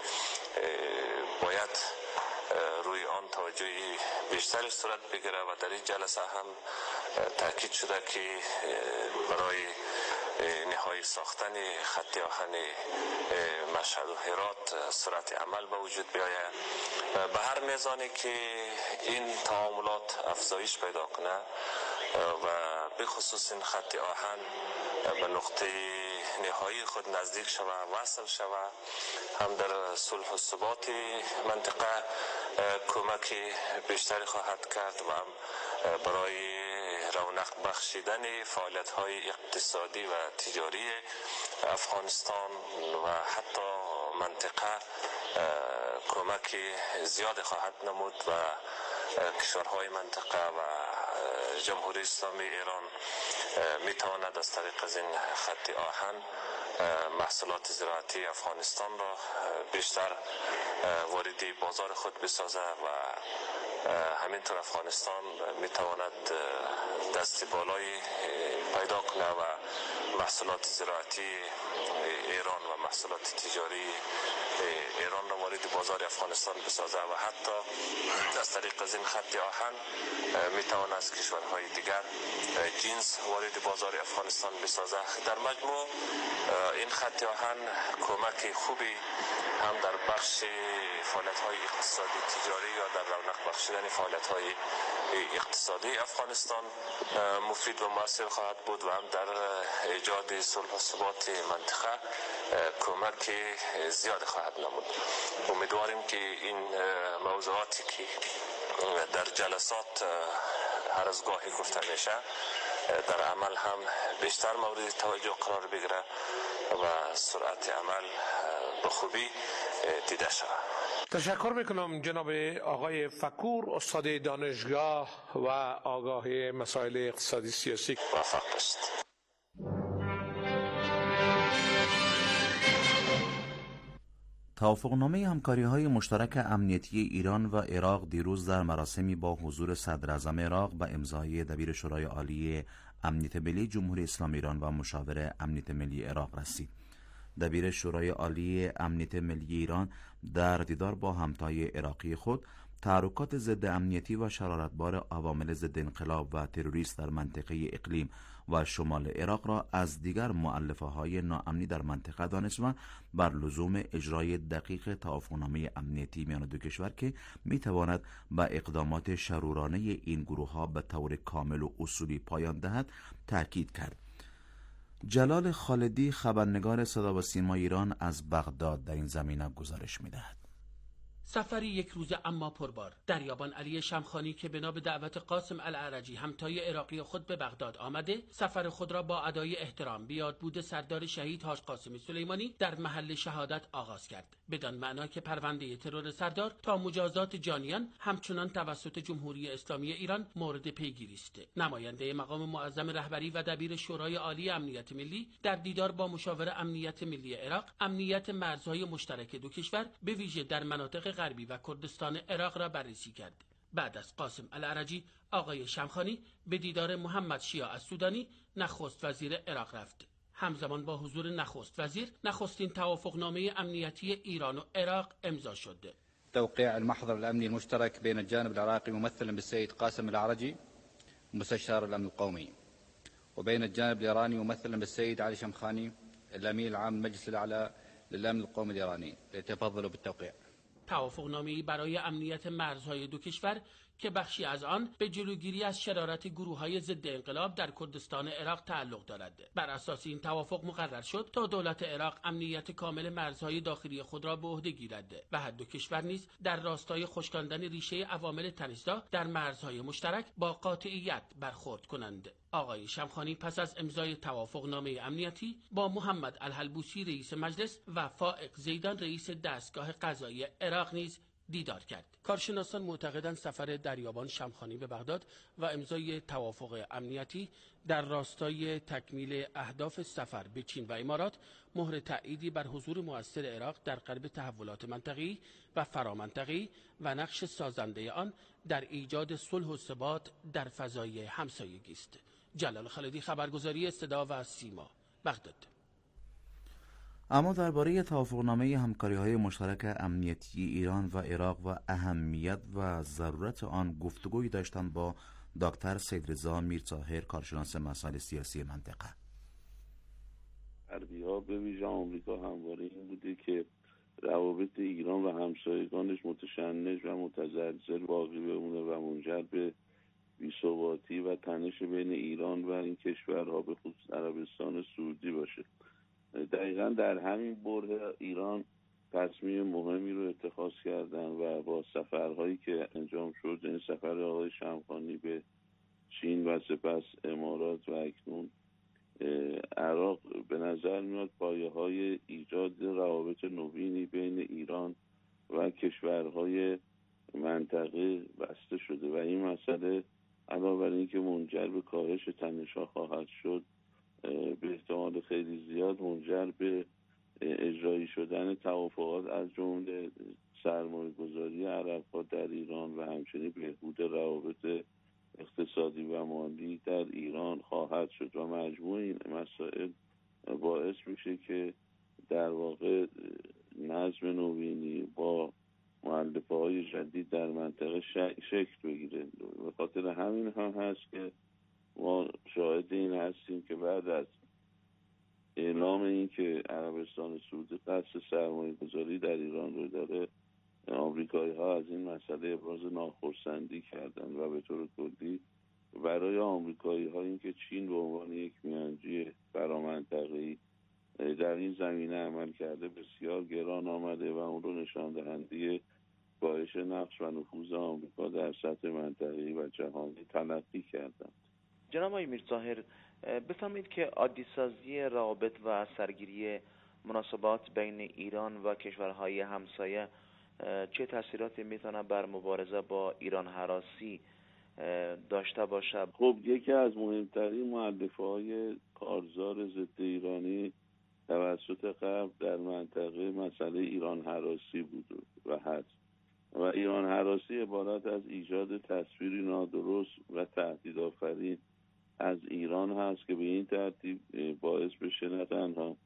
باید روی آن توجهی بیشتری صورت بگیره و در این جلسه هم تاکید شده که برای نهایی ساختن خط آهن مشهد و هرات سرعت عمل به وجود بیاید. به هر میزانی که این تعاملات افزایش پیدا کنه و به خصوص این خط آهن به نقطه نهایی خود نزدیک شود، وصل شود، هم در صلح و ثبات منطقه کمک بیشتری خواهد کرد و هم برای رونق بخشیدن فعالیت‌های اقتصادی و تجاری افغانستان و حتی منطقه کمک زیاد خواهد نمود و کشورهای منطقه و جمهوری اسلامی ایران میتواند از طریق از این خط آهن محصولات زراعتی افغانستان را بیشتر وارد بازار خود بسازه و همینطور افغانستان میتواند دست بالایی پیدا کنه و محصولات زراعتی ایران و محصولات تجاری ایران را وارد بازار افغانستان بسازه و حتی از طریق از این خط آهن میتواند از کشورهای دیگر جنس وارد بازار افغانستان بسازه. در مجموع این خط آهن کمک خوبی هم در بخش فعالیت‌های اقتصادی تجاری یا در رونق بخشیدن فعالیت‌های اقتصادی افغانستان مفید و مؤثر خواهد بود و هم در ایجاد صلح و ثبات منطقه کمک زیاد خواهد نمود. امیدواریم که این موضوعاتی که در جلسات هر از گاهی گفته میشه در عمل هم بیشتر مورد توجه قرار بگیره و سرعت عمل به خوبی دیده شود. تشکر میکنم جناب آقای فکور، استاد دانشگاه و آگاه مسائل اقتصادی سیاسی. موفق باشید. توافقنامه همکاری‌های مشترک امنیتی ایران و عراق دیروز در مراسمی با حضور صدر اعظم عراق و امضای دبیر شورای عالی امنیت ملی جمهوری اسلامی ایران و مشاور امنیت ملی عراق رسید. دبیر شورای عالی امنیت ملی ایران در دیدار با همتای عراقی خود تحرکات ضد امنیتی و شرارتبار عوامل ضد انقلاب و تروریست در منطقه اقلیم و شمال عراق را از دیگر مؤلفه‌های ناامنی در منطقه دانست و بر لزوم اجرای دقیق توافقنامه امنیتی میان دو کشور که میتواند به اقدامات شرورانه این گروه‌ها به طور کامل و اصولی پایان دهد تاکید کرد. جلال خالدی خبرنگار صدا و سیما ایران از بغداد در این زمینه گزارش می‌دهد. سفری یک روزه اما پربار. دریابان علی شمخانی که بنا به دعوت قاسم الاعرجی همتای عراقی خود به بغداد آمده، سفر خود را با ادای احترام به یادبود سردار شهید حاج قاسم سلیمانی در محل شهادت آغاز کرد، بدان معنا که پرونده ترور سردار تا مجازات جانیان همچنان توسط جمهوری اسلامی ایران مورد پیگیری است. نماینده مقام معظم رهبری و دبیر شورای عالی امنیت ملی در دیدار با مشاور امنیت ملی عراق، امنیت مرزهای مشترک دو کشور به ویژه در مناطق غربی و کردستان عراق را بررسی کرد. بعد از قاسم الاعرجی، آقای شمخانی به دیدار محمد شیاع السودانی نخست وزیر عراق رفت. همزمان با حضور نخست وزیر، نخستین توافقنامه امنیتی ایران و عراق امضا شد. توقيع المحضر الأمني المشترك بين الجانب العراقي ممثلا بالسيد قاسم الأعرجي مستشار الأمن القومي وبين الجانب الإيراني ممثلا بالسيد علي شمخاني الأمين العام المجلس الأعلى للأمن القومي الإيراني ليتفضلوا بالتوقيع. توافقنامه‌ای برای امنیت مرزهای دو کشور که بخشی از آن به جلوگیری از شرارت گروه‌های ضد انقلاب در کردستان عراق تعلق دارد. بر اساس این توافق مقرر شد تا دولت عراق امنیت کامل مرزهای داخلی خود را به عهده گیرد و هر دو کشور نیز در راستای خشکاندن ریشه عوامل تنش‌زا در مرزهای مشترک با قاطعیت برخورد کنند. آقای شمخانی پس از امضای توافقنامه امنیتی با محمد الحلبوسی رئیس مجلس و فائق زیدان رئیس دستگاه قضایی عراق نیز دیدار کرد. کارشناسان معتقدند سفر دریابان شمخانی به بغداد و امضای توافق امنیتی در راستای تکمیل اهداف سفر به چین و امارات مهر تأییدی بر حضور مؤثر عراق در قلب تحولات منطقه‌ای و فرامنطقه‌ای و نقش سازنده آن در ایجاد صلح و ثبات در فضای همسایگی است. جلال خالدی، خبرگزاری صدا و سیما، بغداد. اما درباره توافقنامه همکاری‌های مشترک امنیتی ایران و عراق و اهمیت و ضرورت آن گفتگویی داشتم با دکتر سیدرضا میرطاهر، کارشناس مسائل سیاسی منطقه. غربی‌ها به ویژه آمریکا همواره این بوده که روابط ایران و همسایگانش متشنج و متزلزل باقی بمونه و منجر به بی‌ثباتی و تنش بین ایران و این کشورها به خصوص عربستان سعودی باشه. دقیقا در همین بره ایران تصمیم مهمی رو اتخاذ کردن و با سفرهایی که انجام شد، این سفر آقای شمخانی به چین و سپس امارات و اکنون عراق، به نظر میاد پایه های ایجاد روابط نوینی بین ایران و کشورهای منطقه بسته شده و این مسئله علاوه بر اینکه منجر به کاهش تنش‌ها خواهد شد، به احتمال خیلی زیاد منجر به اجرایی شدن توافقات از جمله سرمایه‌گذاری عرب‌ها در ایران و همچنین بهبود روابط اقتصادی و مالی در ایران خواهد شد و مجموع این مسائل باعث میشه که در واقع نظم نوینی با مؤلفه‌های جدید در منطقه شکل بگیره. به خاطر همین هم هست که ما شاهد این هستیم که بعد از اعلام این که عربستان سعودی قصد سرمایه گذاری در ایران رو داره، آمریکایی ها از این مسئله ابراز ناخرسندی کردن و به طور کلی برای آمریکایی ها این که چین به عنوان یک میانجی فرامنطقه‌ای در این زمینه عمل کرده بسیار گران آمده و اون رو نشان دهنده کاهش نقش و نفوذ آمریکا در سطح منطقه‌ای و جهانی تلقی کردند. جناب آقای میرطاهر، بفهمید که عادی‌سازی روابط و سرگیری مناسبات بین ایران و کشورهای همسایه چه تاثیراتی میتونه بر مبارزه با ایران هراسی داشته باشه؟ خب یکی از مهمترین مؤلفه‌های کارزار ضد ایرانی توسط غرب در منطقه مسئله ایران هراسی بود و هست و ایران هراسی عبارت از ایجاد تصویری نادرست و تهدیدآفرین از ایران هست که به این ترتیب باعث بشه نه تنها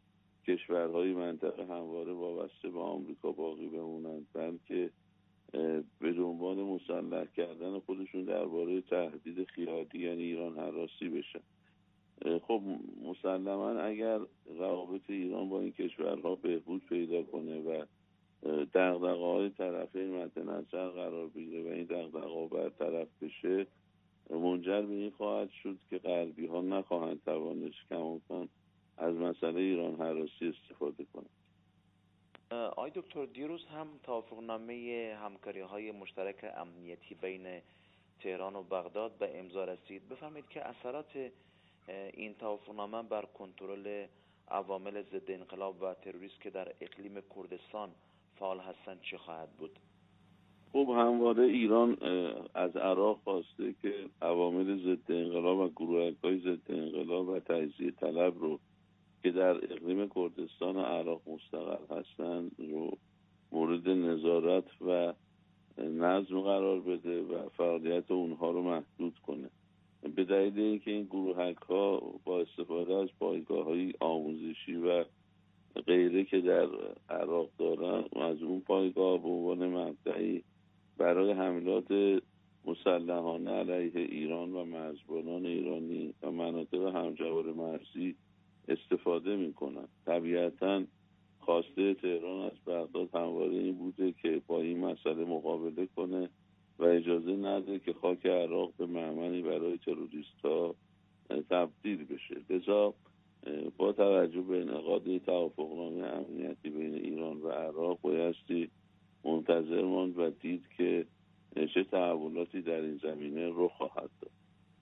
کشورهای منطقه همواره وابسته به آمریکا باقی بمونند، بلکه به دنبال مسلح کردن خودشون درباره تهدید خیالی یعنی ایران هراسی بشن. خب مسلما اگر روابط ایران با این کشورها بهبود پیدا کنه و دغدغه‌های طرفین مد نظر قرار بگیره و این دغدغه‌ها برطرف بشه، منجر به این خواهد شد که غربی‌ها نخواهند توانست کماکان از مسئله ایران هراسی استفاده کنند. آقای دکتر، دیروز هم توافقنامه همکاری‌های مشترک امنیتی بین تهران و بغداد به امضا رسید. بفرمایید که اثرات این توافقنامه بر کنترل عوامل ضد انقلاب و تروریسم که در اقلیم کردستان فعال هستند چه خواهد بود؟ خب همواره ایران از عراق خواسته که عوامل ضد انقلاب و گروهک‌های ضد انقلاب و تجزیه طلب رو که در اقلیم کردستان و عراق مستقر هستند رو مورد نظارت و نظم قرار بده و فعالیت اونها رو محدود کنه، به دلیل اینکه این گروهک‌ها با استفاده از پایگاه‌های آموزشی و غیره که در عراق دارن از اون پایگاه به عنوان مبدعی برای حملات مسلحانه علیه ایران و مرزبانان ایرانی و مناطق همجوار مرزی استفاده میکنن. طبیعتاً خواسته تهران از بغداد همواره این بوده که با این مسئله مقابله کنه و اجازه نده که خاک عراق به مأمنی برای تروریست‌ها تبدیل بشه. لذا با توجه به انعقاد توافقنامه امنیتی بین ایران و عراق بایستی منتظر ماند و دید که چه تحولاتی در این زمینه رخ خواهد داد.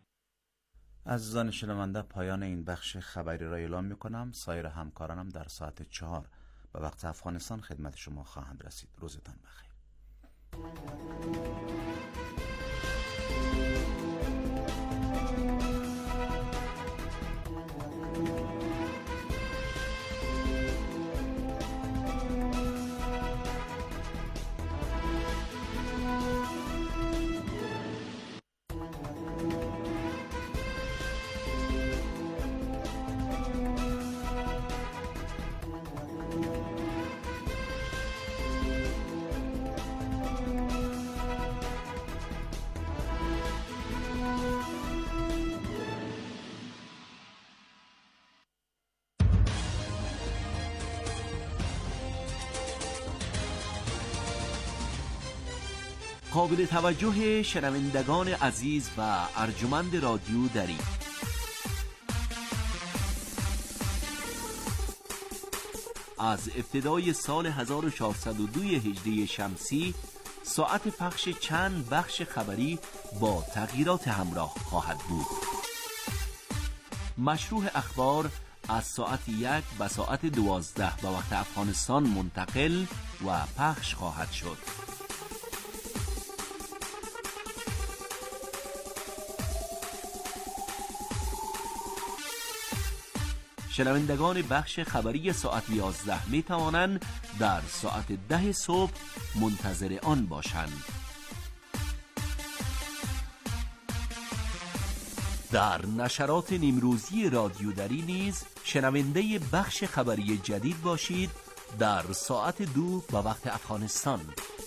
عزیزان شنونده، پایان این بخش خبری را اعلام می‌کنم. سایر همکارانم در ساعت چهار به وقت افغانستان خدمت شما خواهند رسید. روزتان بخیر. قابل توجه شنوندگان عزیز و ارجمند رادیو دری، از ابتدای سال هزار و چهارصد و دو هجری شمسی ساعت پخش چند بخش خبری با تغییرات همراه خواهد بود. مشروع اخبار از ساعت یک به ساعت دوازده به وقت افغانستان منتقل و پخش خواهد شد. شنوندگان بخش خبری ساعت یازده می توانند در ساعت ده صبح منتظر آن باشند. در نشرات نیمروزی رادیو دری نیز شنونده بخش خبری جدید باشید در ساعت دو به وقت افغانستان.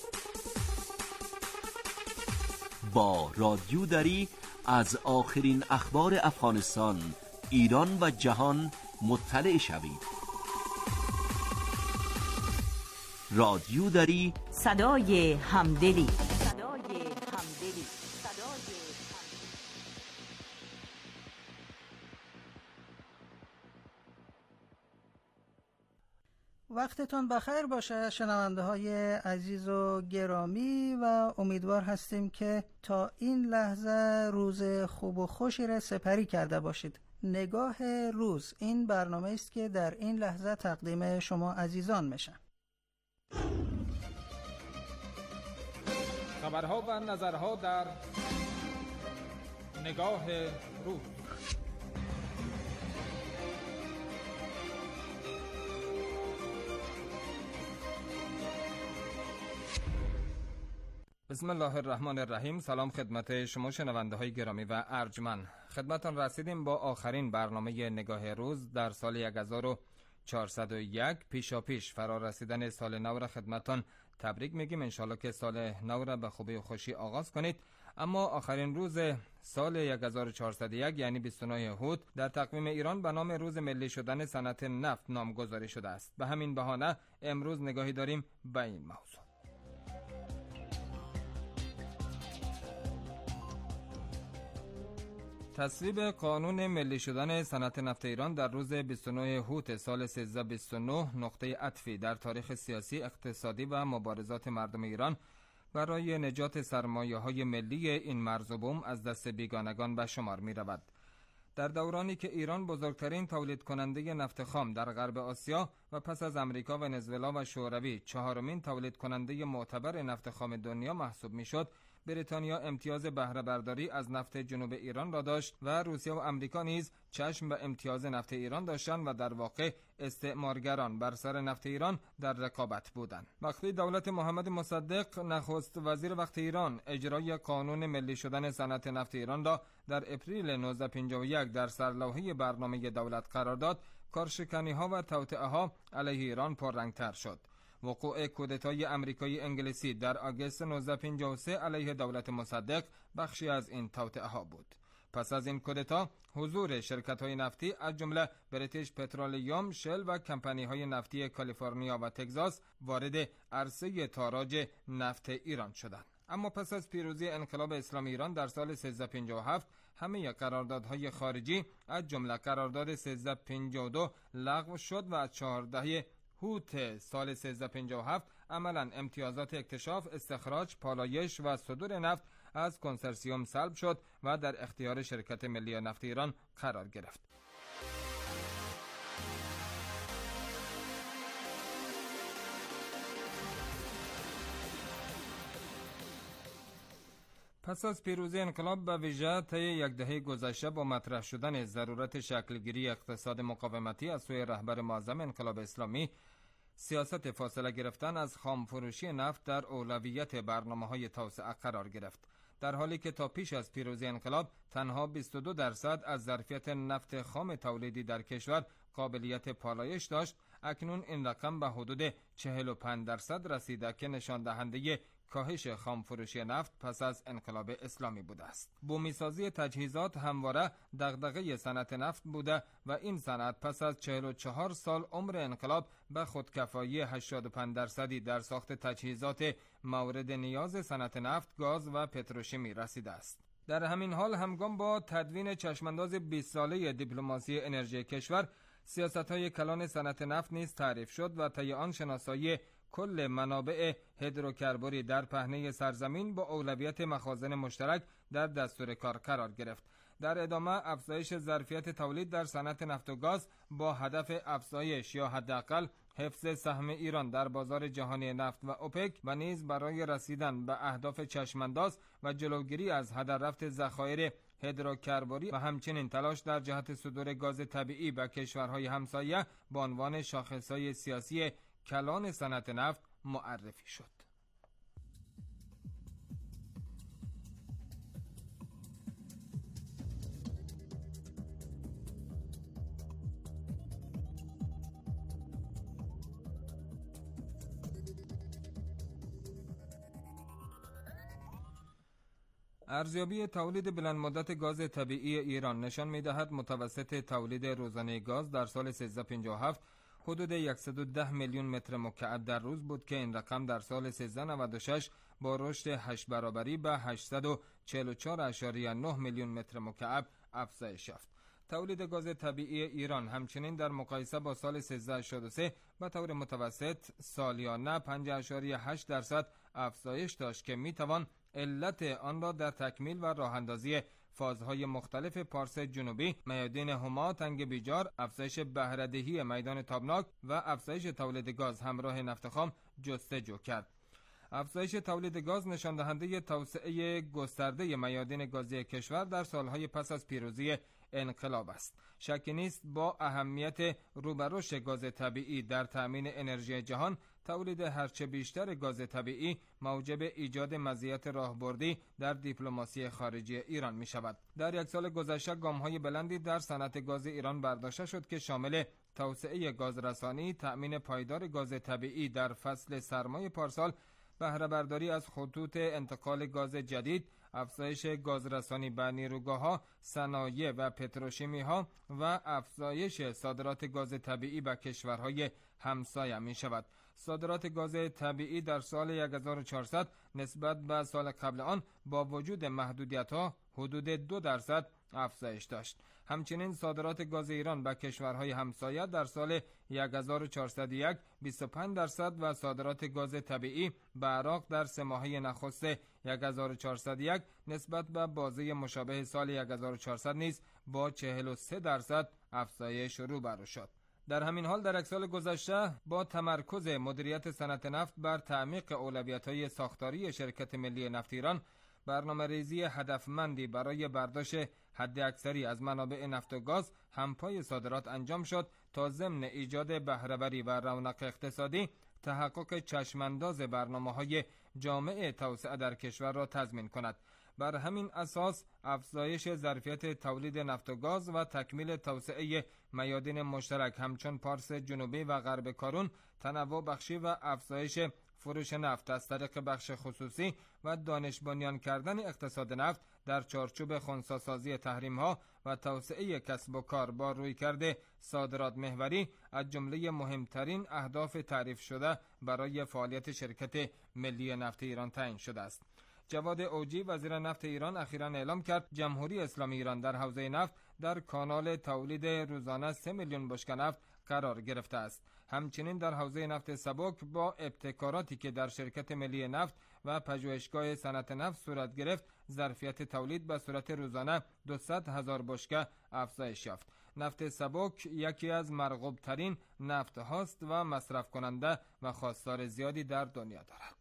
با رادیو دری از آخرین اخبار افغانستان، ایران و جهان مطلع شوید. رادیو دری، صدای همدلی. وقتتون بخیر باشه شنونده های عزیز و گرامی و امیدوار هستیم که تا این لحظه روز خوب و خوشی را سپری کرده باشید. نگاه روز این برنامه است که در این لحظه تقدیم شما عزیزان میشه. خبرها و نظرها در نگاه روز. بسم الله الرحمن الرحیم. سلام خدمت شما شنونده های گرامی و ارجمند. خدمتان رسیدیم با آخرین برنامه نگاه روز در سال هزار و چهارصد و یک پیشاپیش فرا رسیدن سال نو را خدمتان تبریک میگیم. انشالله که سال نو را به خوبی و خوشی آغاز کنید. اما آخرین روز سال هزار و چهارصد و یک یعنی بیست و نه هود در تقویم ایران به نام روز ملی شدن صنعت نفت نامگذاری شده است. به همین بهانه امروز نگاهی داریم به این موضوع. تصویب قانون ملی شدن صنعت نفت ایران در روز بیست و نه هوت سال سیزده صد و بیست و نه نقطه عطفی در تاریخ سیاسی، اقتصادی و مبارزات مردم ایران برای نجات سرمایه‌های ملی این مرز و بوم از دست بیگانگان به شمار می رود. در دورانی که ایران بزرگترین تولید کننده نفت خام در غرب آسیا و پس از امریکا، ونزوئلا و شوروی چهارمین تولید کننده معتبر نفت خام دنیا محسوب می شد، بریتانیا امتیاز بهره برداری از نفت جنوب ایران را داشت و روسیه و امریکا نیز چشم به امتیاز نفت ایران داشتند و در واقع استعمارگران بر سر نفت ایران در رقابت بودند. وقتی دولت محمد مصدق نخست وزیر وقت ایران اجرای قانون ملی شدن صنعت نفت ایران را در اپریل نوزده پنجاه و یک در سرلوحه برنامه دولت قرار داد، کارشکنی ها و توطئه ها علیه ایران پررنگتر شد. وقوع کودتای امریکایی انگلیسی در آگوست نوزده پنجاه و سه علیه دولت مصدق بخشی از این توطئه ها بود. پس از این کودتا حضور شرکت‌های نفتی از جمله بریتیش پترولیوم، شل و کمپانی‌های نفتی کالیفرنیا و تگزاس وارد عرصه تاراج نفت ایران شدند. اما پس از پیروزی انقلاب اسلامی ایران در سال سیزده پنجاه و هفت همه قراردادهای خارجی از جمله قرارداد سیزده پنجاه و دو لغو شد و از چهاردهم هوت سال سیزده پنجاه و هفت عملاً امتیازات اکتشاف، استخراج، پالایش و صدور نفت از کنسرسیوم سلب شد و در اختیار شرکت ملی نفت ایران قرار گرفت. پس از پیروزی انقلاب به ویژه طی یک دهه گذشته با مطرح شدن ضرورت شکلگیری اقتصاد مقاومتی از سوی رهبر معظم انقلاب اسلامی، سیاست فاصله گرفتن از خامفروشی نفت در اولویت برنامه‌های توسعه قرار گرفت. در حالی که تا پیش از پیروزی انقلاب تنها بیست و دو درصد از ظرفیت نفت خام تولیدی در کشور قابلیت پالایش داشت، اکنون این رقم به حدود چهل و پنج درصد رسیده که نشان دهنده کاهش خامفروشی نفت پس از انقلاب اسلامی بوده است. بومیسازی تجهیزات همواره دغدغه صنعت نفت بوده و این صنعت پس از چهل و چهار سال عمر انقلاب به خودکفایی هشتاد و پنج درصدی در ساخت تجهیزات مورد نیاز صنعت نفت، گاز و پتروشیمی رسیده است. در همین حال همگام با تدوین چشمانداز بیست ساله دیپلماسی انرژی کشور، سیاست‌های کلان صنعت نفت نیز تعریف شد و طی آن شناسایی کل منابع هیدروکربوری در پهنه سرزمین با اولویت مخازن مشترک در دستور کار قرار گرفت. در ادامه افزایش ظرفیت تولید در صنعت نفت و گاز با هدف افزایش یا حداقل حفظ سهم ایران در بازار جهانی نفت و اوپک و نیز برای رسیدن به اهداف چشمانداز و جلوگیری از هدر رفت ذخایر هیدروکربوری و همچنین تلاش در جهت صدور گاز طبیعی به کشورهای همسایه به عنوان شاخصهای سیاسی کلان صنعت نفت معرفی شد. ارزیابی تولید بلند مدت گاز طبیعی ایران نشان می‌دهد متوسط تولید روزانه گاز در سال سیزده پنجاه و هفت حدود صد و ده میلیون متر مکعب در روز بود که این رقم در سال سیزده نود و شش با رشد هشت برابری به هشتصد و چهل و چهار ممیز نه میلیون متر مکعب افزایش یافت. تولید گاز طبیعی ایران همچنین در مقایسه با سال سیزده هشتاد و سه به طور متوسط سالیانه پنج ممیز هشت درصد افزایش داشت که میتوان علت آن را در تکمیل و راه اندازی فازهای مختلف پارس جنوبی، میادین هما، تنگ بیجار، افزایش بهره‌دهی میدان تابناک و افزایش تولید گاز همراه نفت خام جستجو کرد. افزایش تولید گاز نشان دهنده توسعه گسترده میادین گازی کشور در سالهای پس از پیروزی انقلاب است. شکی نیست با اهمیت روبروش گاز طبیعی در تأمین انرژی جهان، تولید هرچه بیشتر گاز طبیعی موجب ایجاد مزیت راهبردی در دیپلماسی خارجی ایران می شود. در یک سال گذشته گام‌های بلندی در صنعت گاز ایران برداشته شد که شامل توسعه گازرسانی، تأمین پایدار گاز طبیعی در فصل سرمای پارسال، بهره برداری از خطوط انتقال گاز جدید، افزایش گازرسانی به نیروگاه‌ها، صنایع و پتروشیمی‌ها و افزایش صادرات گاز طبیعی به کشورهای همسایه می شود. صادرات گاز طبیعی در سال هزار و چهارصد نسبت به سال قبل آن با وجود محدودیت‌ها حدود دو درصد افزایش داشت. همچنین صادرات گاز ایران به کشورهای همسایه در سال هزار و چهارصد و یک بیست و پنج درصد و صادرات گاز طبیعی به عراق در سه ماهه نخست هزار و چهارصد و یک نسبت به بازه مشابه سال هزار و چهارصد نیز با چهل و سه درصد افزایش روبرو شد. در همین حال در یک سال گذشته با تمرکز مدیریت صنعت نفت بر تعمیق اولویت‌های ساختاری شرکت ملی نفت ایران، برنامه ریزی هدفمندی برای برداشت حداکثری از منابع نفت و گاز همپای صادرات انجام شد تا ضمن ایجاد بهره‌وری و رونق اقتصادی تحقق چشمانداز برنامه‌های جامع توسعه در کشور را تضمین کند. بر همین اساس افزایش ظرفیت تولید نفت و گاز و تکمیل توسعه میادین مشترک همچون پارس جنوبی و غرب کارون، تنوع بخشی و افزایش فروش نفت از طریق بخش خصوصی و دانش بنیان کردن اقتصاد نفت در چارچوب خنثی‌سازی تحریم‌ها و توسعه کسب و کار با رویکرد صادرات محوری از جمله مهمترین اهداف تعریف شده برای فعالیت شرکت ملی نفت ایران تعیین شده است. جواد اوجی وزیر نفت ایران اخیراً اعلام کرد جمهوری اسلامی ایران در حوزه نفت در کانال تولید روزانه سه میلیون بشکه نفت قرار گرفته است. همچنین در حوزه نفت سبک با ابتکاراتی که در شرکت ملی نفت و پژوهشگاه صنعت نفت صورت گرفت، ظرفیت تولید به صورت روزانه دویست هزار بشکه افزایش یافت. نفت سبک یکی از مرغوب ترین نفت هاست و مصرف کننده و خواستار زیادی در دنیا دارد.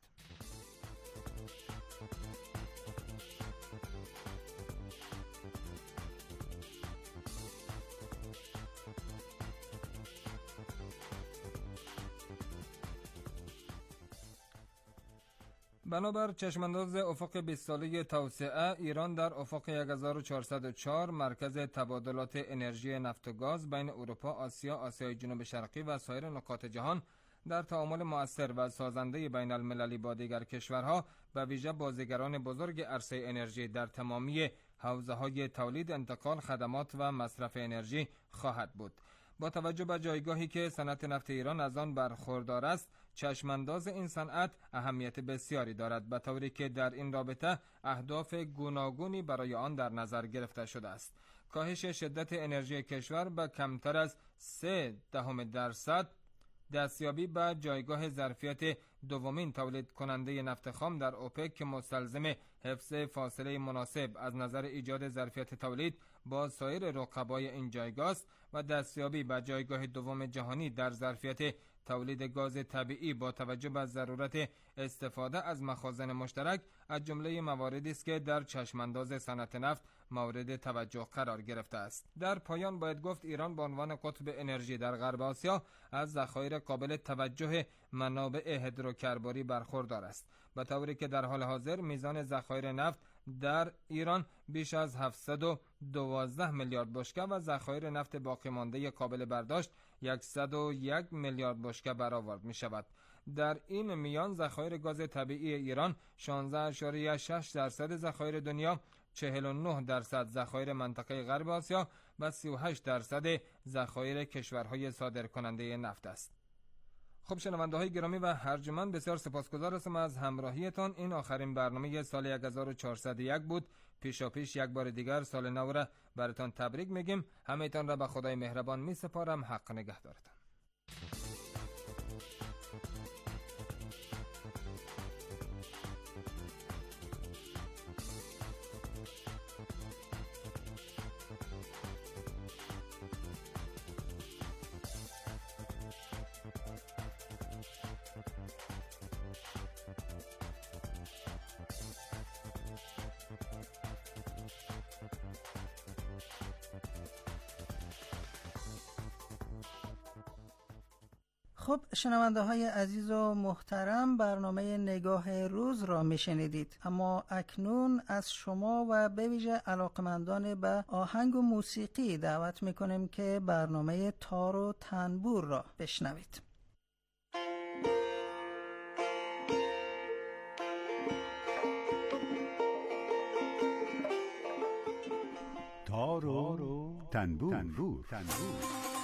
بنابر چشمانداز افق بیست ساله توسعه، ایران در افق هزار و چهارصد و چهار مرکز تبادلات انرژی نفت و گاز بین اروپا، آسیا، آسیای جنوب شرقی و سایر نقاط جهان در تعامل مؤثر و سازنده بین المللی با دیگر کشورها به ویژه بازیگران بزرگ عرصه انرژی در تمامی حوزه‌های تولید، انتقال، خدمات و مصرف انرژی خواهد بود. با توجه به جایگاهی که صنعت نفت ایران از آن برخوردار است، چشمانداز این صنعت اهمیت بسیاری دارد، به طوری که در این رابطه اهداف گوناگونی برای آن در نظر گرفته شده است. کاهش شدت انرژی کشور به کمتر از سه دهم درصد، دستیابی به جایگاه ظرفیت دومین تولید کننده نفت خام در اوپک که مستلزم حفظ فاصله مناسب از نظر ایجاد ظرفیت تولید با سایر رقبای این جایگاه است و دستیابی به جایگاه دوم جهانی در ظرفیت تولید گاز طبیعی با توجه به ضرورت استفاده از مخازن مشترک از جمله مواردی است که در چشمانداز صنعت نفت مورد توجه قرار گرفته است. در پایان باید گفت ایران به عنوان قطب انرژی در غرب آسیا از ذخایر قابل توجه منابع هیدروکربنی برخوردار است، به طوری که در حال حاضر میزان ذخایر نفت در ایران بیش از هفتصد و دوازده میلیارد بشکه و ذخایر نفت باقی مانده قابل برداشت صد و یک میلیارد بشکه برآورد می شود. در این میان ذخایر گاز طبیعی ایران شانزده اشاره شش درصد ذخایر دنیا، چهل و نه درصد ذخایر منطقه غرب آسیا و سی و هشت درصد ذخایر کشورهای صادرکننده نفت است. خب شنونده های گرامی و ارجمند، بسیار سپاسگزار هستم از همراهیتان. این آخرین برنامه سال هزار و چهارصد و یک بود. پیشا پیش یک بار دیگر سال نو را براتان تبریک میگیم. همه‌تان را به خدای مهربان می سپارم. حق نگهدارتان. خب شنونده های عزیز و محترم، برنامه نگاه روز را میشنیدید، اما اکنون از شما و به ویژه علاقمندان به آهنگ و موسیقی دعوت میکنیم که برنامه تار و تنبور را بشنوید. تار و تنبور, تنبور. تنبور.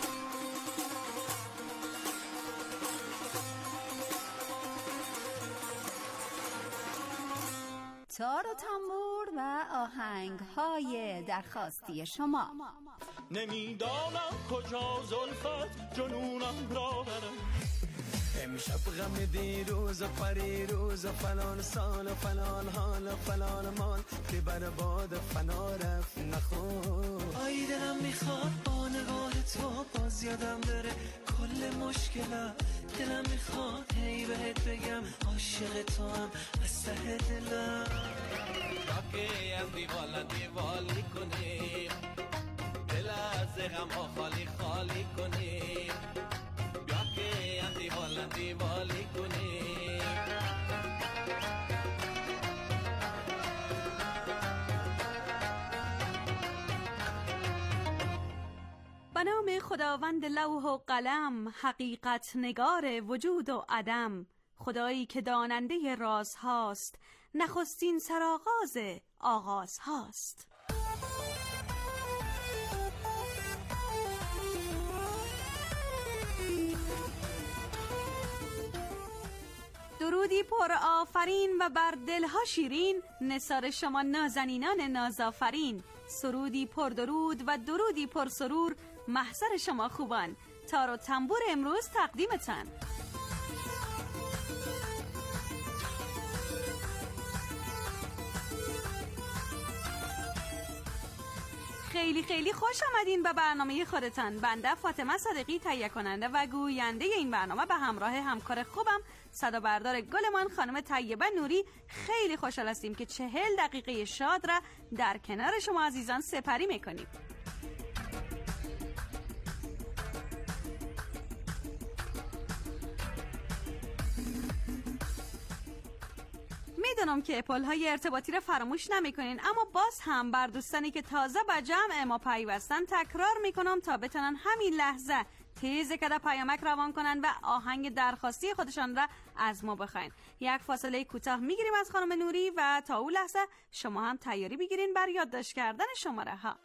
تار و تنبور و آهنگ های درخواستی شما. نمیدانم کجا زلفت جنونم را برم، امشب غم دیروز و پریروز و فلان سال و فلان حال و فلان مال که بر باد فنا رفت نخور. آی دلم میخواد با نگاه تو باز یادم بره کل مشکلات، دلم میخواد هی بهت بگم عاشق تو هم از ته دلم. راکه از دیوال دیوالی کنیم، دل از غم ها خالی خالی کنیم، بیا که از دیوال دیوالی کنیم. به نام خداوند لوح و قلم، حقیقت نگار وجود و عدم، خدایی که داننده راز هاست، نخستین سرآغاز آغاز هاست. درودی پر آفرین و بر دلها شیرین، نثار شما نازنینان نازآفرین. سرودی پر درود و درودی پر سرور، محضر شما خوبان. تار و تنبور امروز تقدیمتان. خیلی خیلی خوش آمدین به برنامه خودتان. بنده فاطمه صادقی، تهیه کننده و گوینده این برنامه، به همراه همکار خوبم صدا بردار گلمان خانم طیبه نوری، خیلی خوشحال هستیم که چهل دقیقه شاد را در کنار شما عزیزان سپری میکنیم. میدونم که اپل های ارتباطی را فراموش نمیکنین، اما باز هم بر دوستانی که تازه به جمع ما پیوستن تکرار میکنم تا بتونن همین لحظه تیز کده پیامک روان کنن و آهنگ درخواستی خودشان را از ما بخواین. یک فاصله کوتاه میگیریم از خانم نوری و تا اون لحظه شما هم تیاری بگیرین بر یادداشت کردن شماره ها.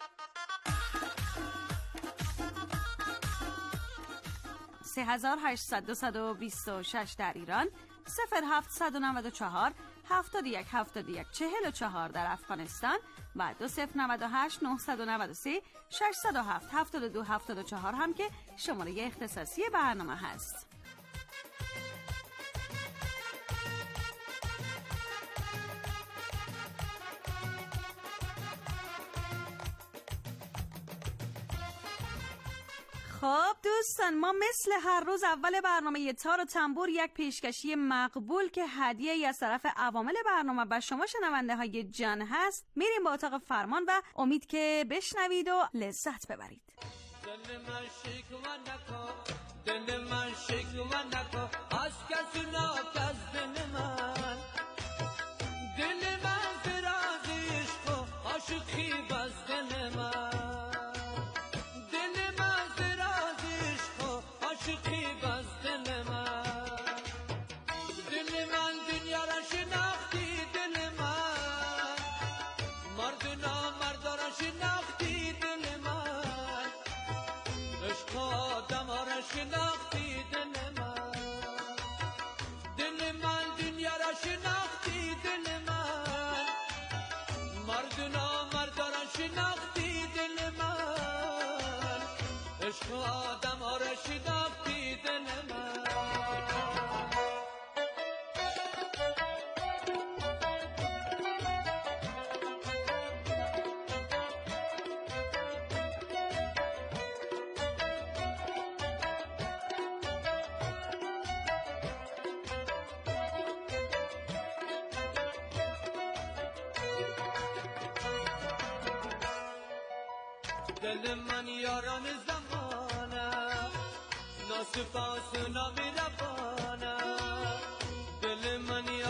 سه هزار و هشتصد و بیست و شش در ایران، صفر هفتصد و نود و چهار هفتاد و یک هفتاد و یک چهل و چهار در افغانستان و دو صفر نود و هشت نهصد و نود و سه ششصد و هفت هفتاد و دو هفتاد و چهار هم که شماره اختصاصی برنامه هست. خب دوستان، ما مثل هر روز اول برنامه تار و تنبور یک پیشکشی مقبول که هدیه از طرف عوامل برنامه به شما شنونده های جان هست میریم با اتاق فرمان و امید که بشنوید و لذت ببرید. دل من شکوه نکن، دل من شکوه نکن، از کسی ناک از دل من، دل من فراز عشق و عاشقی بس دل من، شناختی دل من، دل من دنیا را شناختی دل من، مردنا مردا را شناختی دل من، عشق آدم ها را شناختی دل من. دل من یاران زمانه سپاس و نام ربانم